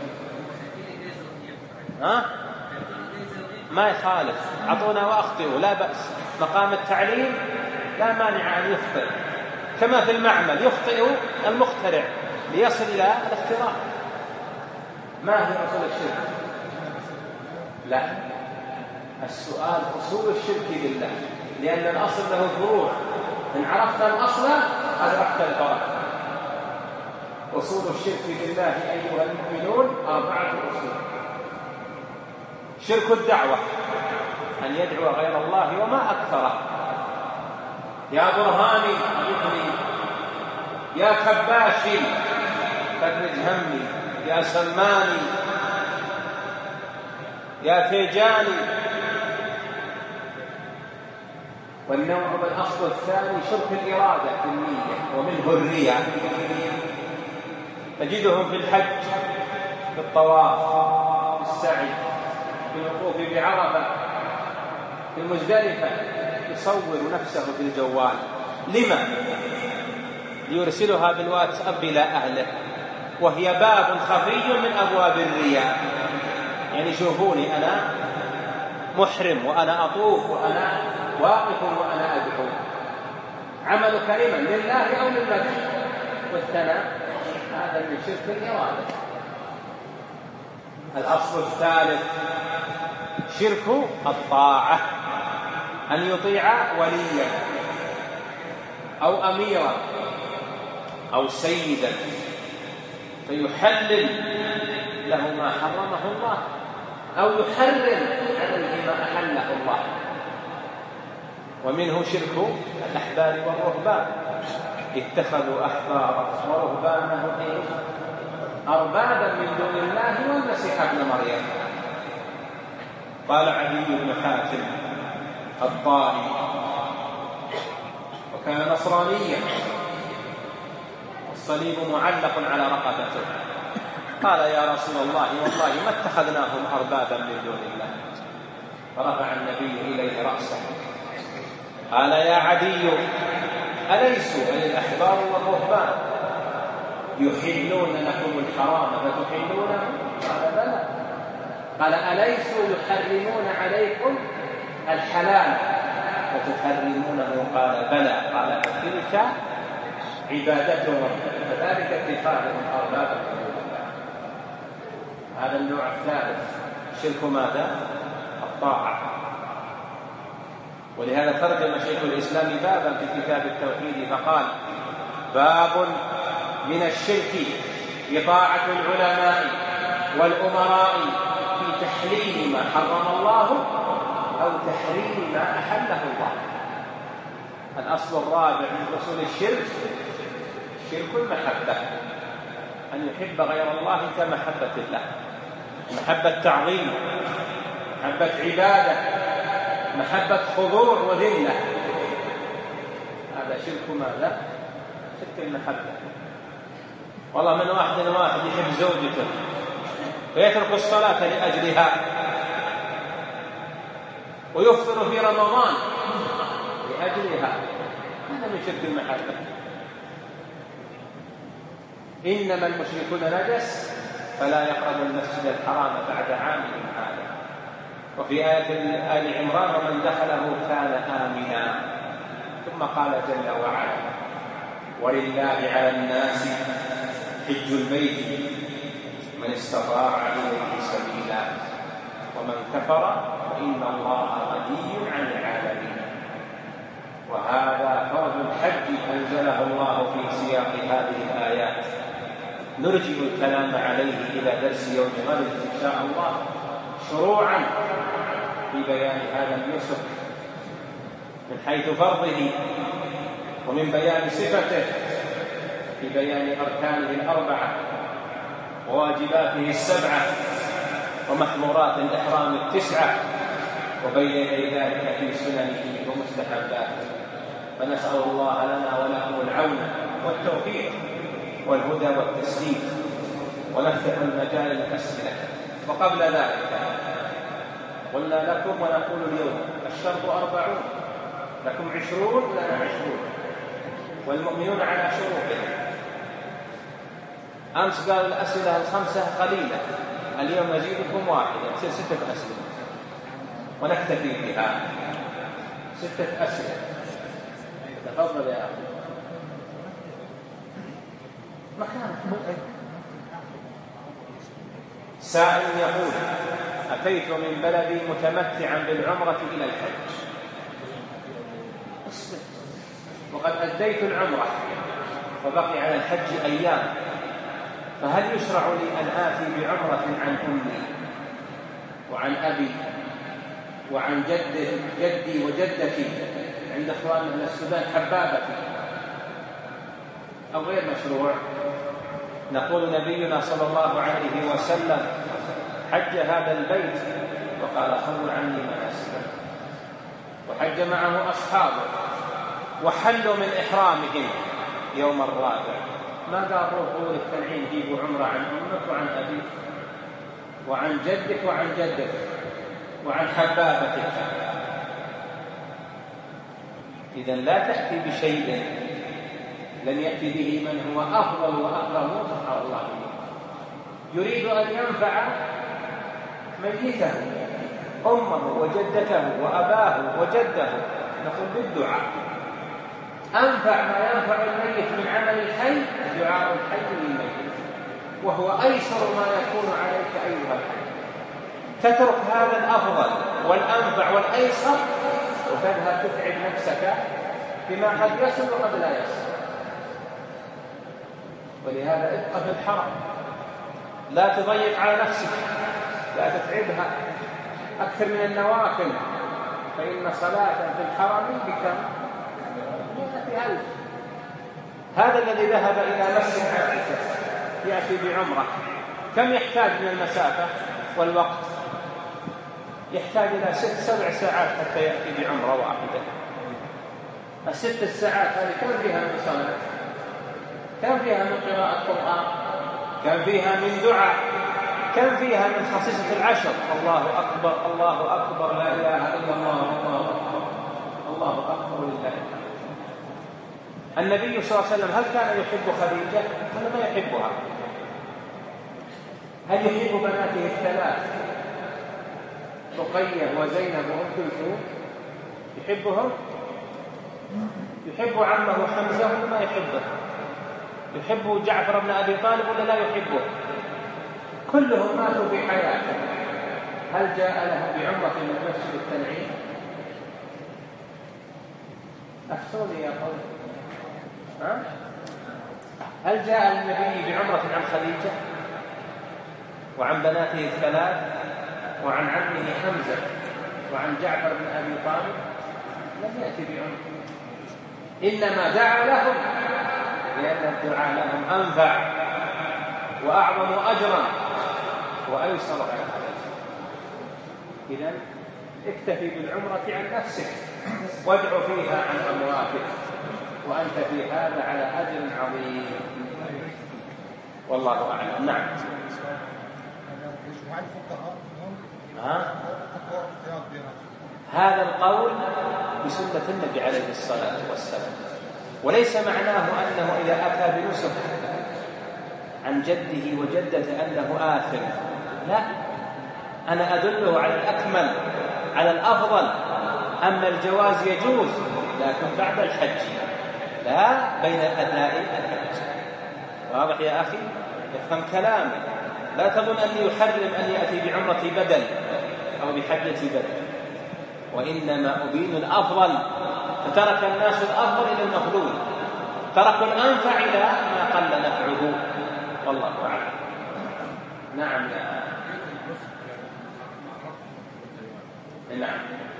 ها؟ ما يخالف، أعطونا وأخطئوا لا بأس. مقام التعليم لا مانع أن يخطئ، كما في المعمل يخطئ المخترع ليصل إلى الاختراع. ما هي أصول الشرك؟ لا، السؤال أصول الشرك بالله، لأن الأصل له فروع. إن عرفت الأصل أدركت الفرع. أصول الشرك بالله أيها المؤمنون أربعة أصول. شرك الدعوة، أن يدعو غير الله وما أكثره. يا برهاني أغثني، يا كباشي فرج همي، يا سلماني، يا فيجاني. والنوع بالأصل الثاني شرك الإرادة في النية، ومنه الرياء. تجدهم في الحج، في الطواف، في السعي، في الوقوف بعرفة، في المزدلفة، يصور نفسه في الجوال. لما؟ ليرسلها بالواتساب إلى أهله، وهي باب خفي من أبواب الرياء. يعني شوفوني أنا محرم وأنا أطوف وأنا واقف وأنا أدعو. عملك لمن؟ لله أو للمدح والثناء؟ هذا من شرك الإرادة. الأصل الثالث شرك الطاعة، أن يطيع وليا أو أميرا أو سيدا فيحلل له ما حرمه الله أو يحرم عليه ما أحله الله. ومنه شرك الأحبار والرهبان، اتخذوا أحبارا ورهبانهم أربابا من دون الله والمسيح ابن مريم. قال علي بن حاتم الطائي وكان نصرانيا والصليب معلق على رقبته، قال يا رسول الله والله ما اتخذناهم أربابا من دون الله. فرفع النبي إليه رأسه قال يا عدي أليسوا أي الأحبار والرهبان يحلون لكم الحرام فتحلونه؟ قال بلى. قال أليسوا يحرمون عليكم الحلال فتحرمونه؟ قال بلى. قال فتلك عبادتهم فذلك اتخاذهم أربابا من دون الله. هذا النوع الثالث شرك ماذا؟ الطاعة. ولهذا ترجم شيخ الإسلام بابا في كتاب التوحيد فقال باب من الشرك إطاعة العلماء والأمراء في تحليل ما حرم الله أو تحريم ما أحله الله. الأصل الرابع من أصول الشرك شرك المحبة، أن يحب غير الله كمحبة الله، محبة تعظيم، محبة عبادة، محبة خضوع وذلة. هذا شرك ماذا؟ شرك المحبة. والله من واحد من واحد يحب زوجته فيترك الصلاة لأجلها ويفطر في رمضان لأجلها، هذا من شرك المحبة. إنما المشركون نجس فلا يقربوا المسجد الحرام بعد عامهم هذا. وفي آية آل عمران ومن دخله كان آمنا. ثم قال جل وعلا ولله على الناس حج البيت من استطاع إليه سبيلا ومن كفر فإن الله غني عن العالمين. وهذا فرض الحج أنزله الله في سياق هذه الآيات. نرجع الكلام عليه إلى درس يوم غد إن شاء الله شروعا في بيان هذا النسك من حيث فرضه ومن بيان صفته، في بيان أركانه الأربعة وواجباته السبعة ومحظورات الإحرام التسعة وبين ذلك في سننه ومستحباته. فنسأل الله لنا ولكم العون والتوفيق والهدى والتسديد ونفتح المجال للأسئلة. وقبل ذلك قلنا لكم ونقول اليوم الشرط أربعون، لكم عشرون ولنا عشرون، والمؤمنون على شروطهم. أمس قال الأسئلة الخمسة قليلة، اليوم نزيدكم واحدة، تصير ستة أسئلة ونكتفي بها. ستة أسئلة. تفضل يا أخي. مكانك. سائل يقول أتيت من بلدي متمتعا بالعمرة إلى الحج وقد أديت العمرة وبقي على الحج أيام، فهل يشرع لي أن آتي بعمرة عن أمي وعن أبي وعن جدي, جدي وجدتي عند أخواننا من السودان حبابتي أو غير مشروع؟ نقول نبينا صلى الله عليه وسلم حج هذا البيت وقال خذوا عني مناسككم، وحج معه أصحابه وحلوا من إحرامهم يوم الرابع. ما قال روحوا للتنعيم جيبوا عمرة عن أمك وعن أبيك وعن جدك وعن جدك وعن حبابتك. إذن لا تأتي بشيء لن يأتي به من هو أفضل وأكرم سبحان الله. يريد أن ينفع ميته أمه وجدته وأباه وجده نقول بالدعاء. أنفع ما ينفع الميت من عمل الحي دعاء الحي للميت، وهو أيسر ما يكون عليك أيها الحي. تترك هذا الأفضل والأنفع والأيسر وتذهب تتعب نفسك بما قد يصل وقد لا يصل. ولهذا ابقى في الحرم، لا تضيق على نفسك، لا تتعبها أكثر من النوافل، فإن صلاة في الحرم بكم؟ مئة ألف. هذا الذي ذهب إلى مسجد عائشة يأتي بعمرة كم يحتاج من المسافة والوقت؟ يحتاج إلى ست سبع ساعات حتى يأتي بعمرة واحدة. الست الساعات هذه كم فيها من صلاة؟ كم فيها من قراءة قرآن؟ كم فيها من دعاء؟ كم فيها من خصيصة العشر؟ الله أكبر الله أكبر لا إله إلا الله الله أكبر الله أكبر لله. النبي صلى الله عليه وسلم هل كان يحب خديجة؟ ولا ما يحبها؟ هل يحب بناته الثلاث رقية وزينب وأم كلثوم؟ يحبهم؟ يحب عمه حمزة ولا ما يحبه؟ يحب جعفر بن أبي طالب ولا لا يحبه؟ كلهم ماتوا في حياته. هل جاء له بعمرة من مسجد التنعيم؟ أفتوني يا قوم. ها؟ هل جاء النبي بعمرة عن خديجة وعن بناته الثلاث وعن عمه حمزة وعن جعفر بن أبي طالب؟ لم يأتي بعمرة، إنما دعا لهم لأن الدعاء لهم أنفع وأعظم أجرا وأيسر على الحدث. إذن اكتفي بالعمرة عن نفسك وادع فيها عن أمواتك، وأنت في هذا على أجر عظيم والله أعلم. نعم. ها؟ هذا القول بسنة النبي عليه الصلاة والسلام، وليس معناه أنه إذا أتى بنسك عن جده وجدته أنه آثم، لا، أنا أدله على الأكمل على الأفضل. أما الجواز يجوز لكن بعد الحج، لا بين أداء الحج. واضح يا أخي؟ افهم كلامي، لا تظن أني يحرم أن يأتي بعمرة بدل أو بحجة بدل، وإنما أبين الأفضل، فترك الناس الأفضل إلى المفضول، تركوا الأنفع إلى ما قل نفعه والله أعلم. نعم يا نعم.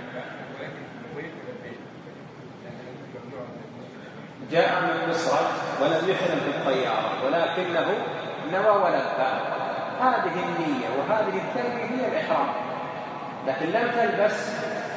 جاء من مصر ولم يحرم بالطيارة ولكنه نوى ولبى، هذه النية وهذه التلبية هي الإحرام، لكن لم تلبس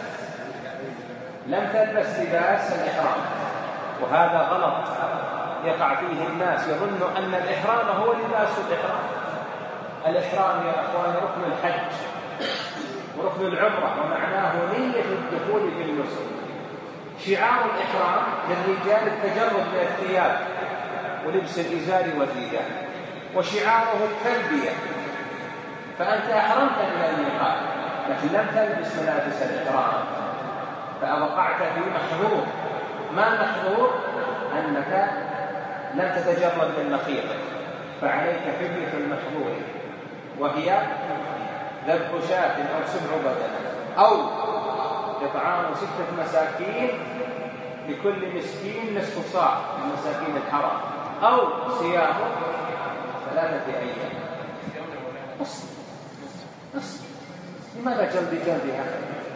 لم تلبس لباس الإحرام، وهذا غلط يقع فيه الناس، يظن أن الإحرام هو لباس الإحرام. الإحرام يا أخوان ركن الحج وركن العمرة، ومعناه نية الدخول في النسك. شعار الإحرام للرجال التجرد من الثياب ولبس الإزار والرداء، وشعاره التلبية، فأنت أحرمت إلى الميقات لكن لم تلبس ملابس الإحرام، فوقعت في محظور. ما المحظور؟ أنك لم تتجرد من مخيطك، فعليك فدية المحظور، وهي ذبح شاة أو سبع بدنة أو إطعام ستة مساكين لكل مسكين نصف صاع من مساكين الحرم، أو صيام ثلاثة أيام. أصل أصل لماذا جلد جلدها؟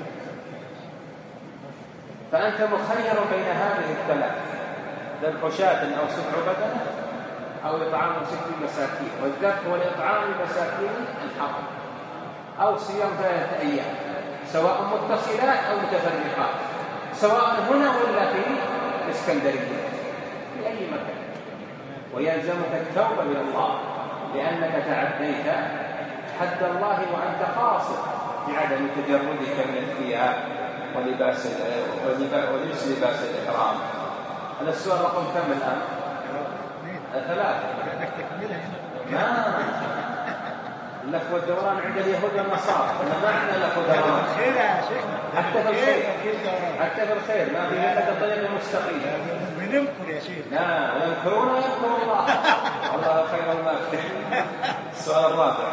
فأنت مخير بين هذه الثلاث، ذبح شاة أو سبع بدنة أو إطعام ست مساكين، والذبح والإطعام مساكين الحرم، أو صيام ثلاثة أيام، سواء متصلات أو متفرقات، سواء هنا ولا في الإسكندرية، في أي مكان. ويلزمك التوبة إلى الله لأنك تعديت حد الله وأنت قاصر بعدم تجردك من الثياب ولباس ولبس لباس الإحرام. هذا السؤال رقم كم الآن؟ ثلاثة. ما اللف والدوران عند اليهود والنصارى، ما معنى اللف والدوران؟ حتى في الخير حتى في الخير ما في إلا الطريق المستقيم. بنمكر يا شيخ. لا ينكرون ينكر الله. الله خير الماكر. السؤال الرابع.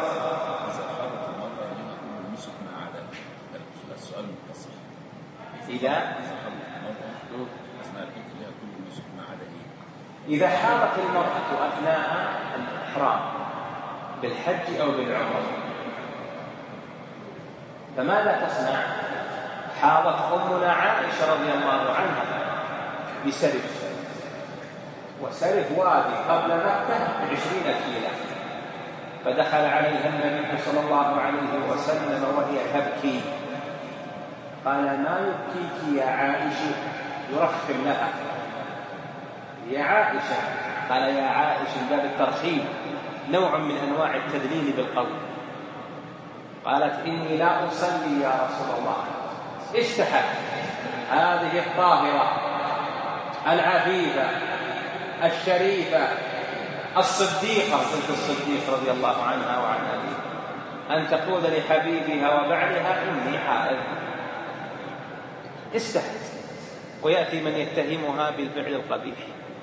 السؤال متصل. إذا إذا إذا حاضت المرأة أثناء الإحرام بالحج أو بالعمرة فماذا تصنع؟ حاضت أمنا عائشة رضي الله عنها بسرف، وسرف وادي قبل مكة بعشرين كيلا، فدخل عليها النبي صلى الله عليه وسلم وهي تبكي، قال ما يبكيك يا عائشة؟ يرخم لها يا عائشة، قال يا عائشة من باب الترخيم، نوع من أنواع التدليل بالقول. قالت إني لا أصلي يا رسول الله. اشتحت هذه الطاهرة العفيفة الشريفة الصديقة بنت الصديق رضي الله عنها وعن أبيها أن تقول لحبيبها وبعلها إني حائض. استحت، ويأتي من يتهمها بالفعل القبيح.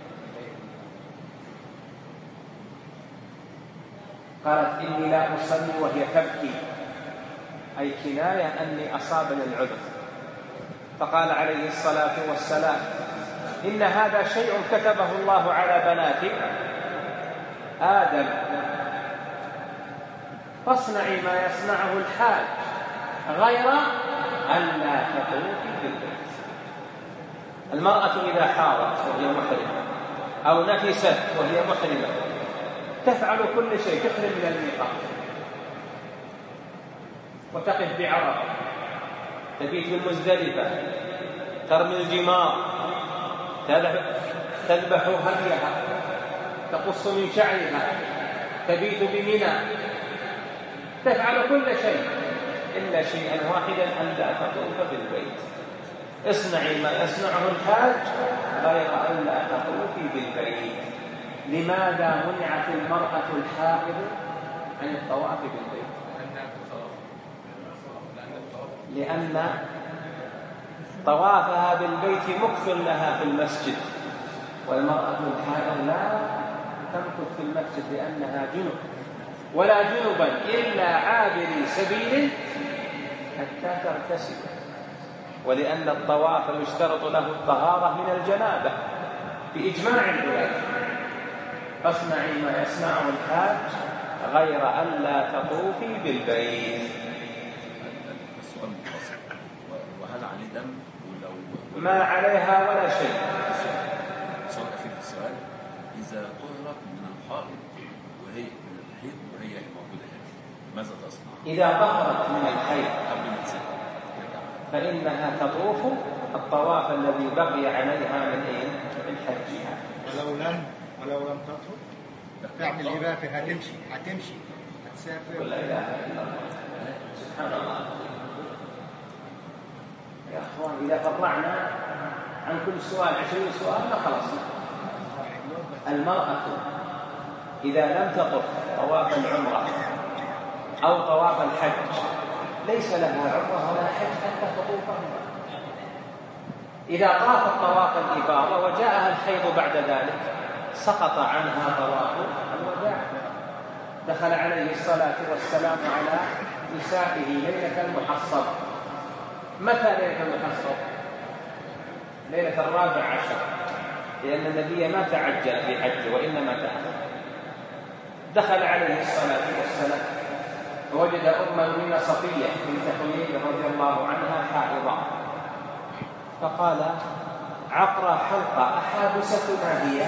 قالت إني لا أصلي وهي تبكي، أي كناية أني أصابني العذر. فقال عليه الصلاة والسلام إن هذا شيء كتبه الله على بنات آدم، فاصنعي ما يصنعه الحاج غير أن لا تطوفي بالبيت. المرأة إذا حاضت وهي محرمة أو نفست وهي محرمة تفعل كل شيء، تحرم من الميقات وتقف بعرفة، تبيت بالمزدلفة، ترمي الجمار، تذبح هديها، تقص من شعرها، تبيت بمنى، تفعل كل شيء إلا شيئا واحدا أن لا تطوف بالبيت. اصنعي ما يصنعه الحاج غير أن لا تطوفي بالبيت. لماذا منعت المرأة الحائض عن الطواف بالبيت؟ لأن طوافها بالبيت مكث لها في المسجد، والمرأة الحائض لا تمكث في المسجد لأنها جنب، ولا جنبا إلا عابري سبيل حتى تغتسل، ولأن الطواف يشترط له الطهارة من الجنابة بإجماع العلماء. فاصنعي ما يصنعه الحاج غير أن لا تطوفي بالبيت. السؤال متصل. وهل عليه دم ولو ما عليها ولا شيء؟ السؤال الأخير في السؤال، إذا طهرت من الحائض وهي من الحيض وهي موجودة هنا ماذا تصنع؟ إذا طهرت من الحيض قبل ما تسافر فإنها تطوف الطواف الذي بقي عليها من إيه؟ من حجها. ولو لم ولو لم تطهر تعمل إيه بقى؟ هتمشي هتمشي هتسافر. لا إله إلا الله، سبحان الله. يا أخوان إذا فرعنا عن كل سؤال عشرين سؤال ما خلصنا. المرأة إذا لم تطف طواف العمرة أو طواف الحج ليس لها عمرة ولا حج حتى تطوفهما. إذا طافت طواف الإفاضة وجاءها الحيض بعد ذلك سقط عنها طواف الوداع. دخل عليه الصلاة والسلام على نسائه ليلة المحصب. متى ليلة المحصب؟ ليلة الرابع عشر، لأن النبي ما تعجل في حجه وإنما تأخر. دخل عليه الصلاة والسلام فوجد أم المؤمنين صفية بنت حيي رضي الله عنها حائضة، فقال عقرى حلقة أحابستنا هي؟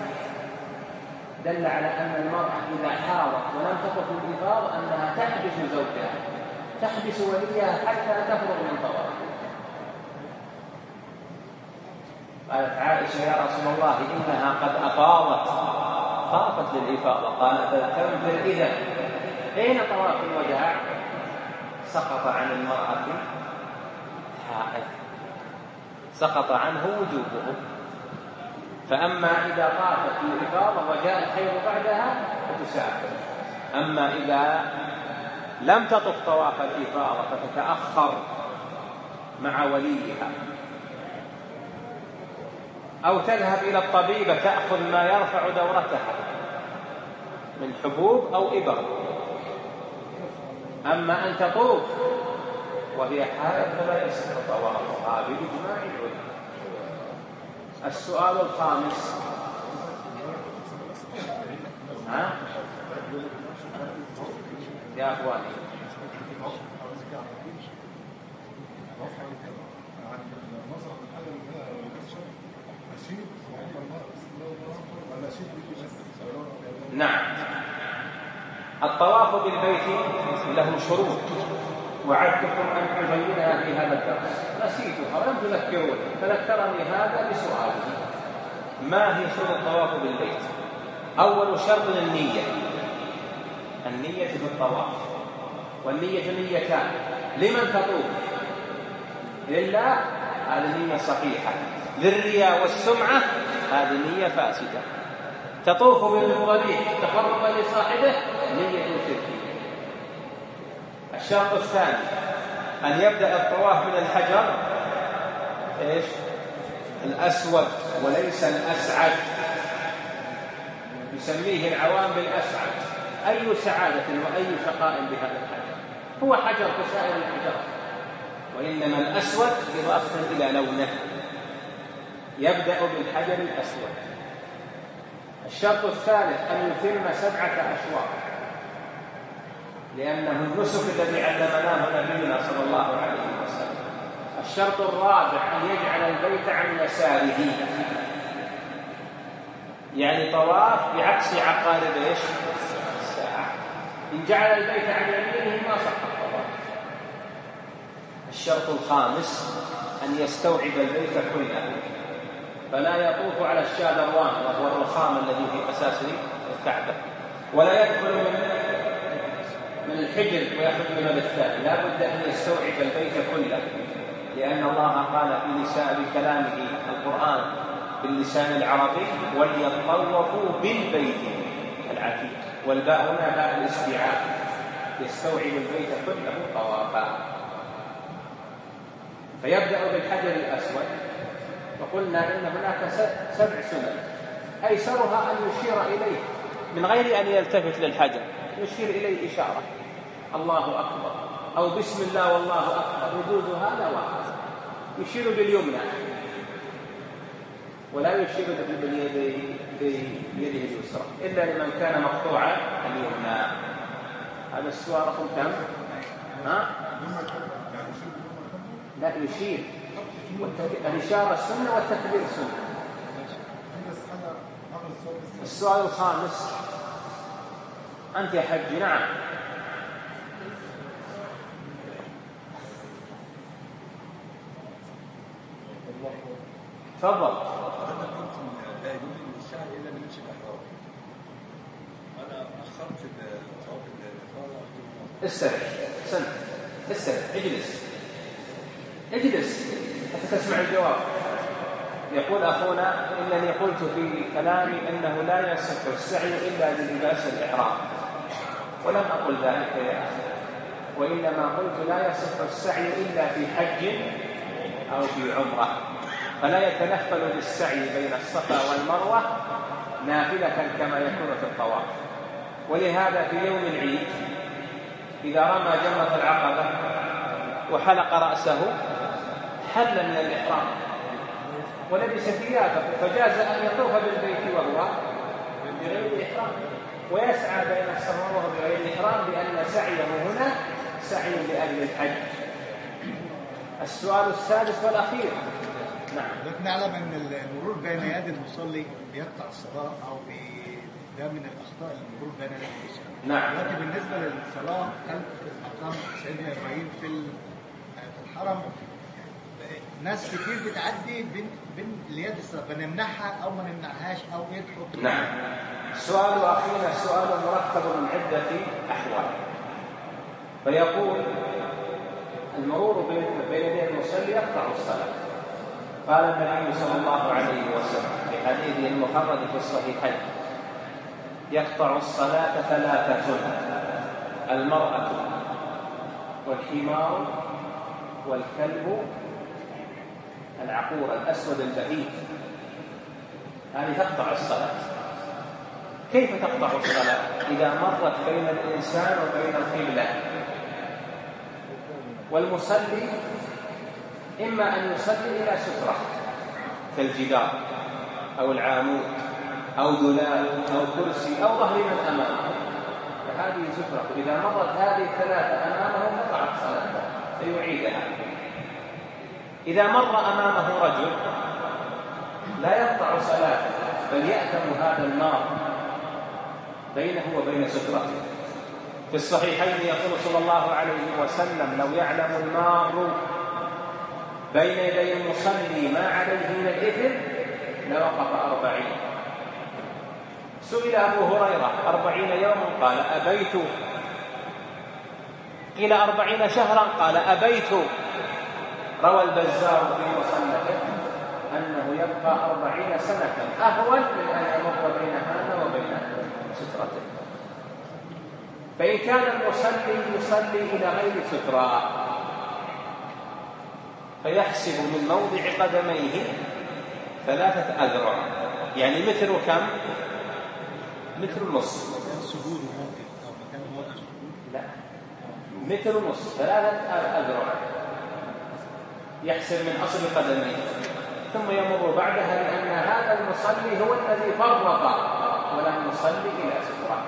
دل على أن المرأة إذا حاضت ولم تطف الإفاضة أنها تحبس زوجها، تحبس وليها حتى تفرغ من طوافها. قالت عائشة يا رسول الله إنها قد أفاضت، طافت للإفاضة. قال فلتنظر إذا أين طواف الوداع؟ سقط عن المرأة حائض، سقط عنه وجوبه. فأما إذا طافت الإفاضة وجاء الحيض بعدها فتسافر. أما إذا لم تطف طواف الإفاضة فتتأخر مع وليها، أو تذهب إلى الطبيبة تأخذ ما يرفع دورتها من حبوب أو إبر. أما أن تطوف وهي حائض فلا يصح طوافها بإجماع العلماء. السؤال الخامس، ها يا أخواني، نعم، الطواف بالبيت له شروط، وعدتكم أن أبينها في هذا الدرس، نسيتها ولم تذكروني، فذكرني هذا بسؤاله: ما هي شروط الطواف بالبيت؟ أول شرط النية، النية في الطواف، والنية نيتان: لمن تطوف لله هذه نية صحيحة، للرياء والسمعة هذه نية فاسدة. تطوف بالضريح تقربا لصاحبه نية شركية. الشرط الثاني أن يبدأ الطواف من الحجر إيش؟ الأسود وليس الأسعد، يسميه العوام بالأسعد. أي سعادة وأي شقاء بهذا الحجر، هو حجر كسائر الحجر، وإنما الأسود إضافة إلى لونه. يبدأ بالحجر الأسود. الشرط الثالث أن يتم سبعة أشواط، لأنه النسك الذي علمناه نبينا صلى الله عليه وسلم. الشرط الرابع أن يجعل البيت عن يساره، يعني طواف بعكس عقارب إيش؟ الساعة. إن جعل البيت عن يمينه ما صح الطواف. الشرط الخامس أن يستوعب البيت كله، فلا يطوف على الشادروان وهو الرخام الذي في أساس الكعبة، ولا يدخل من من الحجر ويأخذ من الثاني، لا بد أن يستوعب البيت كله، لأن الله قال في لسان كلامه القرآن باللسان العربي: وليطوفوا بالبيت العتيق، والباء هنا باء الاستيعاب، يستوعب البيت كله طوافا. فيبدأ بالحجر الأسود، وقلنا إن هناك سبع سنن، أيسرها أن يشير إليه من غير أن يلتفت للحجر، يشير إليه إشارة الله أكبر أو بسم الله والله أكبر، وجود هذا واحد، يشير باليمنى ولا يشير بيده اليسرى إلا لمن كان مقطوع اليمنى. هذا السؤال رقم كم؟ ها؟ لا، يشير. الإشارة السنة والتكبير السنة. السؤال الخامس، أنت يا حج. نعم، تفضل. لا يجوز للسعي إلا من نفس الأحرار. أنا أخرت الطواف الإفاضة. استرح، سنة، استرح، اجلس اجلس حتى تسمع الجواب. يقول أخونا: إنني قلت في كلامي أنه لا يصح السعي إلا بلباس الإحرام، ولم أقل ذلك يا أخي، وإنما قلت لا يصح السعي إلا في حج أو في عمرة، فلا يتنفل بالسعي بين الصفا والمروة نافلة كما يكون في الطواف. ولهذا في يوم العيد إذا رمى جمرة العقبة وحلق رأسه حل من الإحرام ولبس ثيابه، فجاز أن يطوف بالبيت وهو بغير إحرام، ويسعى بين الصفا وهو بغير إحرام، لأن سعيه هنا سعي لأجل الحج. السؤال السادس والأخير. نعم، نعلم أن المرور بين يد المصلي يقطع الصلاة، أو ده من الأخطاء المرور بين يد المصلي. نعم. لكن بالنسبة للصلاة خلف مقام سيدنا إبراهيم في الحرم، ناس كتير بتعدي بين بين اليد الصلاة، بنمنعها أو ما نمنعهاش أو يدخل. نعم. السؤال الأخير سؤال مركب من عدة أحوال، فيقول: المرور بين يدي المصلي يقطع الصلاة. قال النبي صلى الله عليه وسلم في حديثه المخرج في الصحيحين: يقطع الصلاة ثلاثة: المرأة والحمار والكلب العقور الأسود البهيج، هذه تقطع الصلاة. كيف تقطع الصلاة؟ إذا مرت بين الإنسان وبين القبلة، والمصلي إما أن يصلي إلى سترة كالجدار أو العامود أو دولاب أو كرسي أو ظهر من أمامه، فهذه سترة. إذا مرت هذه الثلاثة أمامه قطعت صلاته فيعيدها. إذا مر أمامه رجل لا يقطع صلاته بل يأتم هذا المار بينه وبين سترته. في الصحيحين يقول صلى الله عليه وسلم: لو يعلم المار بين يدي المصلي ما عليه من الإثم لوقف أربعين. سئل أبو هريرة: أربعين يوما؟ قال: أبيت. قيل: أربعين شهرا؟ قال: أبيت. روى البزار في مصنفه أنه يبقى أربعين سنة أهون من أن يمر بين هذا وبين سترته. فإن كان المصلي يصلي إلى غير سترة فيحسب من موضع قدميه ثلاثة أذرع، يعني متر وكم؟ متر ونص. لا، متر ونص، ثلاثة أذرع يحسب من أصل قدميه، ثم يمر بعدها، لأن هذا المصلي هو الذي فرط ولم يصلي إلى سترة.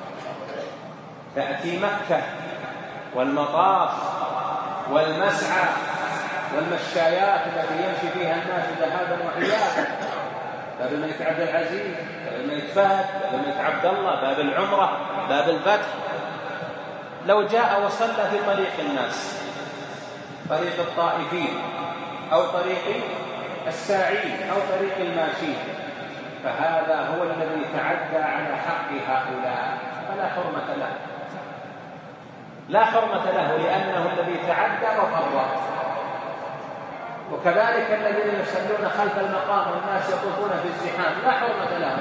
تأتي مكة والمطاف والمسعى والمشايات التي يمشي فيها الناس ذهابا وإيابا، باب الملك عبد العزيز، باب الملك فهد، باب الملك عبد الله، باب العمرة، باب الفتح. لو جاء وصلى في طريق الناس، طريق الطائفين أو طريق الساعين أو طريق الماشين، فهذا هو الذي تعدى على حق هؤلاء، فلا حرمة له، لا حرمة له، لأنه الذي تعدى وفرط. وكذلك الذين يصلون خلف المقام والناس يطوفون في الزحام لا حرمة لهم،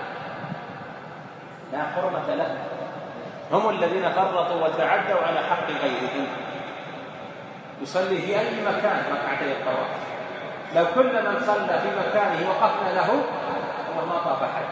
لا حرمة لهم، هم الذين فرطوا وتعدوا على حق غيرهم. يصلي في أي مكان ركعتي الطواف، لو كل من صلى في مكانه وقفنا له والله ما طاف أحد.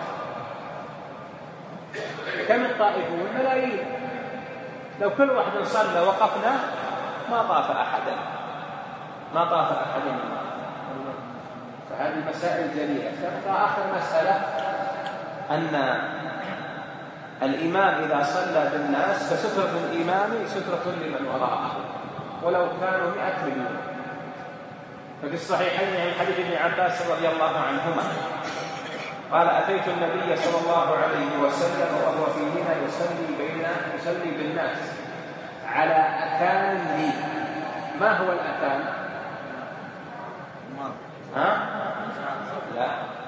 كم الطائفون؟ ملايين، لو كل واحد صلى وقفنا ما طاف أحدا، ما طاف أحد منهم. فهذه مسائل جليلة. آخر مسألة أن الإمام إذا صلى بالناس فسترة الإمام سترة لمن وراءه ولو كانوا مئة مليون. ففي الصحيحين من حديث ابن عباس رضي الله عنهما قال: أتيت النبي صلى الله عليه وسلم وهو في منى يصلي بين يصلي بالناس على أتان لي. ما هو الأتان؟ ها؟ لا.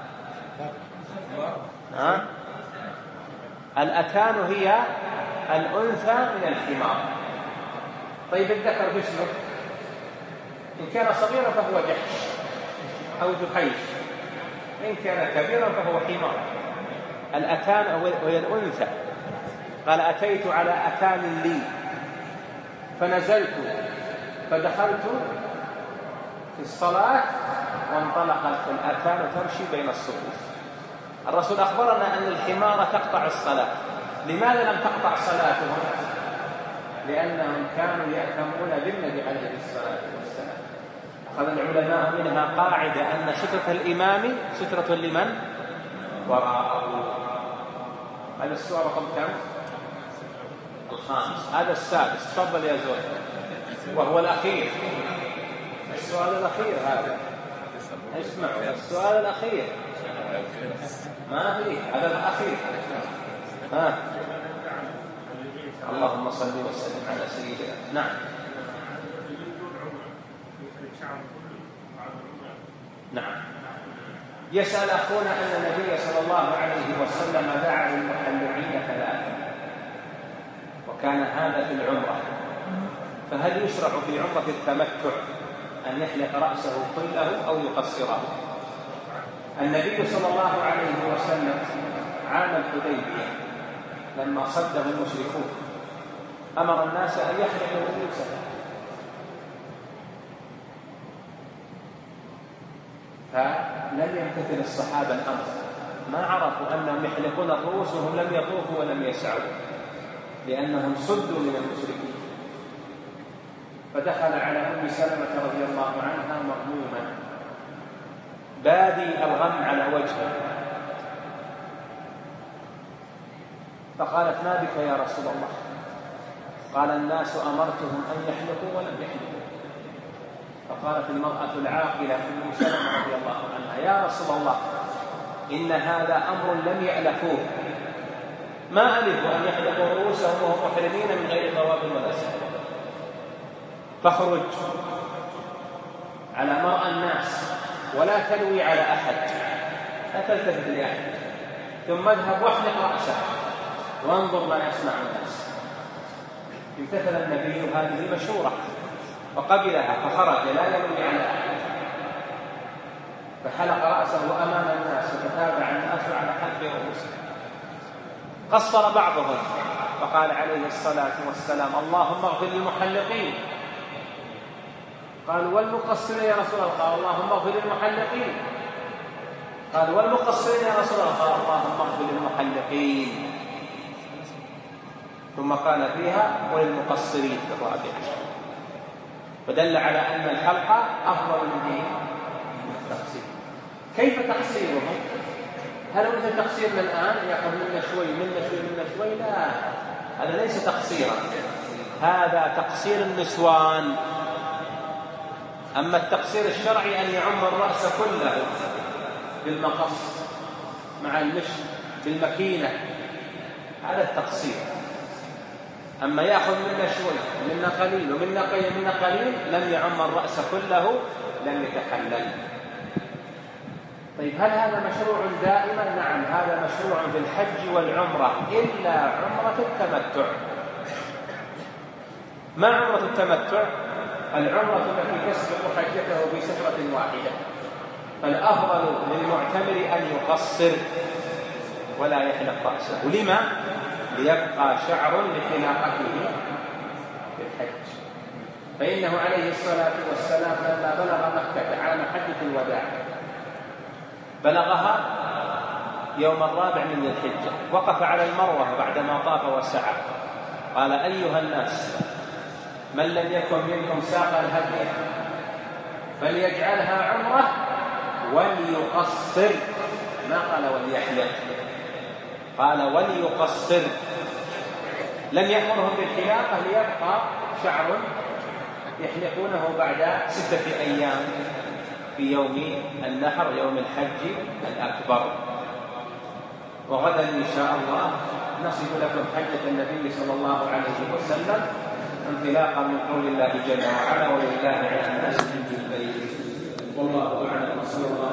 ها؟ الأتان هي الأنثى من الحمار. طيب الذكر باسمه إن كان صغيرا فهو جحش أو جحيش، إن كان كبيرا فهو حمار. الأتان وهي الأنثى. قال: أتيت على أتان لي فنزلت فدخلت في الصلاة وانطلقت الأتان تمشي بين الصفوف. الرسول أخبرنا أن الحمار تقطع الصلاة. لماذا لم تقطع صلاتهم؟ لأنهم كانوا يأتمون بالنبي عليه الصلاة والسلام. أخذ العلماء منها قاعدة أن سترة الإمام سترة لمن وراءه. هذا السؤال رقم كم؟ الخامس. هذا السادس. تفضل يا زول. وهو الأخير، السؤال الأخير هذا. اسمعوا، السؤال الأخير ما فيه، هذا الأخير. ها. اللهم صل وسلم على سيدنا. نعم. نعم. يسأل أخونا أن النبي صلى الله عليه وسلم دعا للمحلقين ثلاثة، وكان هذا في العمرة، فهل يشرع في عمرة التمتع أن يحلق رأسه كله أو يقصره؟ النبي صلى الله عليه وسلم عام الحديبية لما صده المشركون أمر الناس أن يحلقوا رؤوسهم، فلم يمتثل الصحابة الأمر، ما عرفوا أنهم يحلقون الرؤوس وهم لم يطوفوا ولم يسعوا، لأنهم صدوا من المشركين. فدخل على أم سلمة رضي الله عنها مغموما بادي الغم على وجهه، فقالت: ما بك يا رسول الله؟ قال: الناس أمرتهم أن يحلقوا ولم يحلقوا. فقالت المرأة العاقلة أم سلمة رضي الله عنها: يا رسول الله، إن هذا أمر لم يألفوه، ما ألفوا أن يحلقوا رؤوسهم وهم محرمين من غير طواف ولا سعي، فاخرج على مرأى الناس ولا تلوي على أحد، لا تلتفت لأحد، ثم اذهب واحلق رأسك وانظر ما يصنع الناس. امتثل النبي هذه المشورة وقبلها، فخرج لا يلوي على أحد، فحلق رأسه أمام الناس وتتابع الناس على حلق رؤوسه. قصر بعضهم فقال عليه الصلاة والسلام: اللهم اغفر للمحلقين. قالوا: والمقصرين يا رسول الله؟ قال: اللهم اغفر للمحلقين. قال: والمقصرين يا رسول الله؟ قال: اللهم اغفر للمحلقين. ثم قال فيها: وللمقصرين في الرابع. فدل على أن الحلقة أفضل من التقصير. كيف تقصيرهم؟ هل هو مثل تقصيرنا الآن يأخذ منا شوي منا شوي منا شوي؟ لا، هذا ليس تقصيرا، هذا تقصير النسوان. أما التقصير الشرعي أن يعم الرأس كله بالمقص مع المشط بالمكينة، هذا التقصير. أما يأخذ منا شوي منا قليل ومنا قليل ومنا قليل لم يعم الرأس كله، لم يتحلل. طيب، هل هذا مشروع دائما؟ نعم، هذا مشروع في الحج والعمرة إلا عمرة التمتع. ما عمرة التمتع؟ العمرة التي تسبق حجته بسفرة واحدة. فالأفضل للمعتمر أن يقصر ولا يحلق رأسه. لما؟ ليبقى شعر لخلاقته في الحج. فإنه عليه الصلاة والسلام لما بلغ مكة عام حجة الوداع بلغها يوم الرابع من ذي الحجة، وقف على المروة بعدما طاف وسعى، قال: أيها الناس، من لم يكن منكم ساق الهدي فليجعلها عمرة وليقصر، ما قال وليحلق، قال وليقصر. لم يأمرهم بالحلاقة ليبقى شعر يحلقونه بعد ستة أيام في يوم النحر، يوم الحج الأكبر. وغدا إن شاء الله نصف لكم حجة النبي صلى الله عليه وسلم انطلاقا من قول الله جل وعلا: ولله على الناس حج البيت. والله أعلم.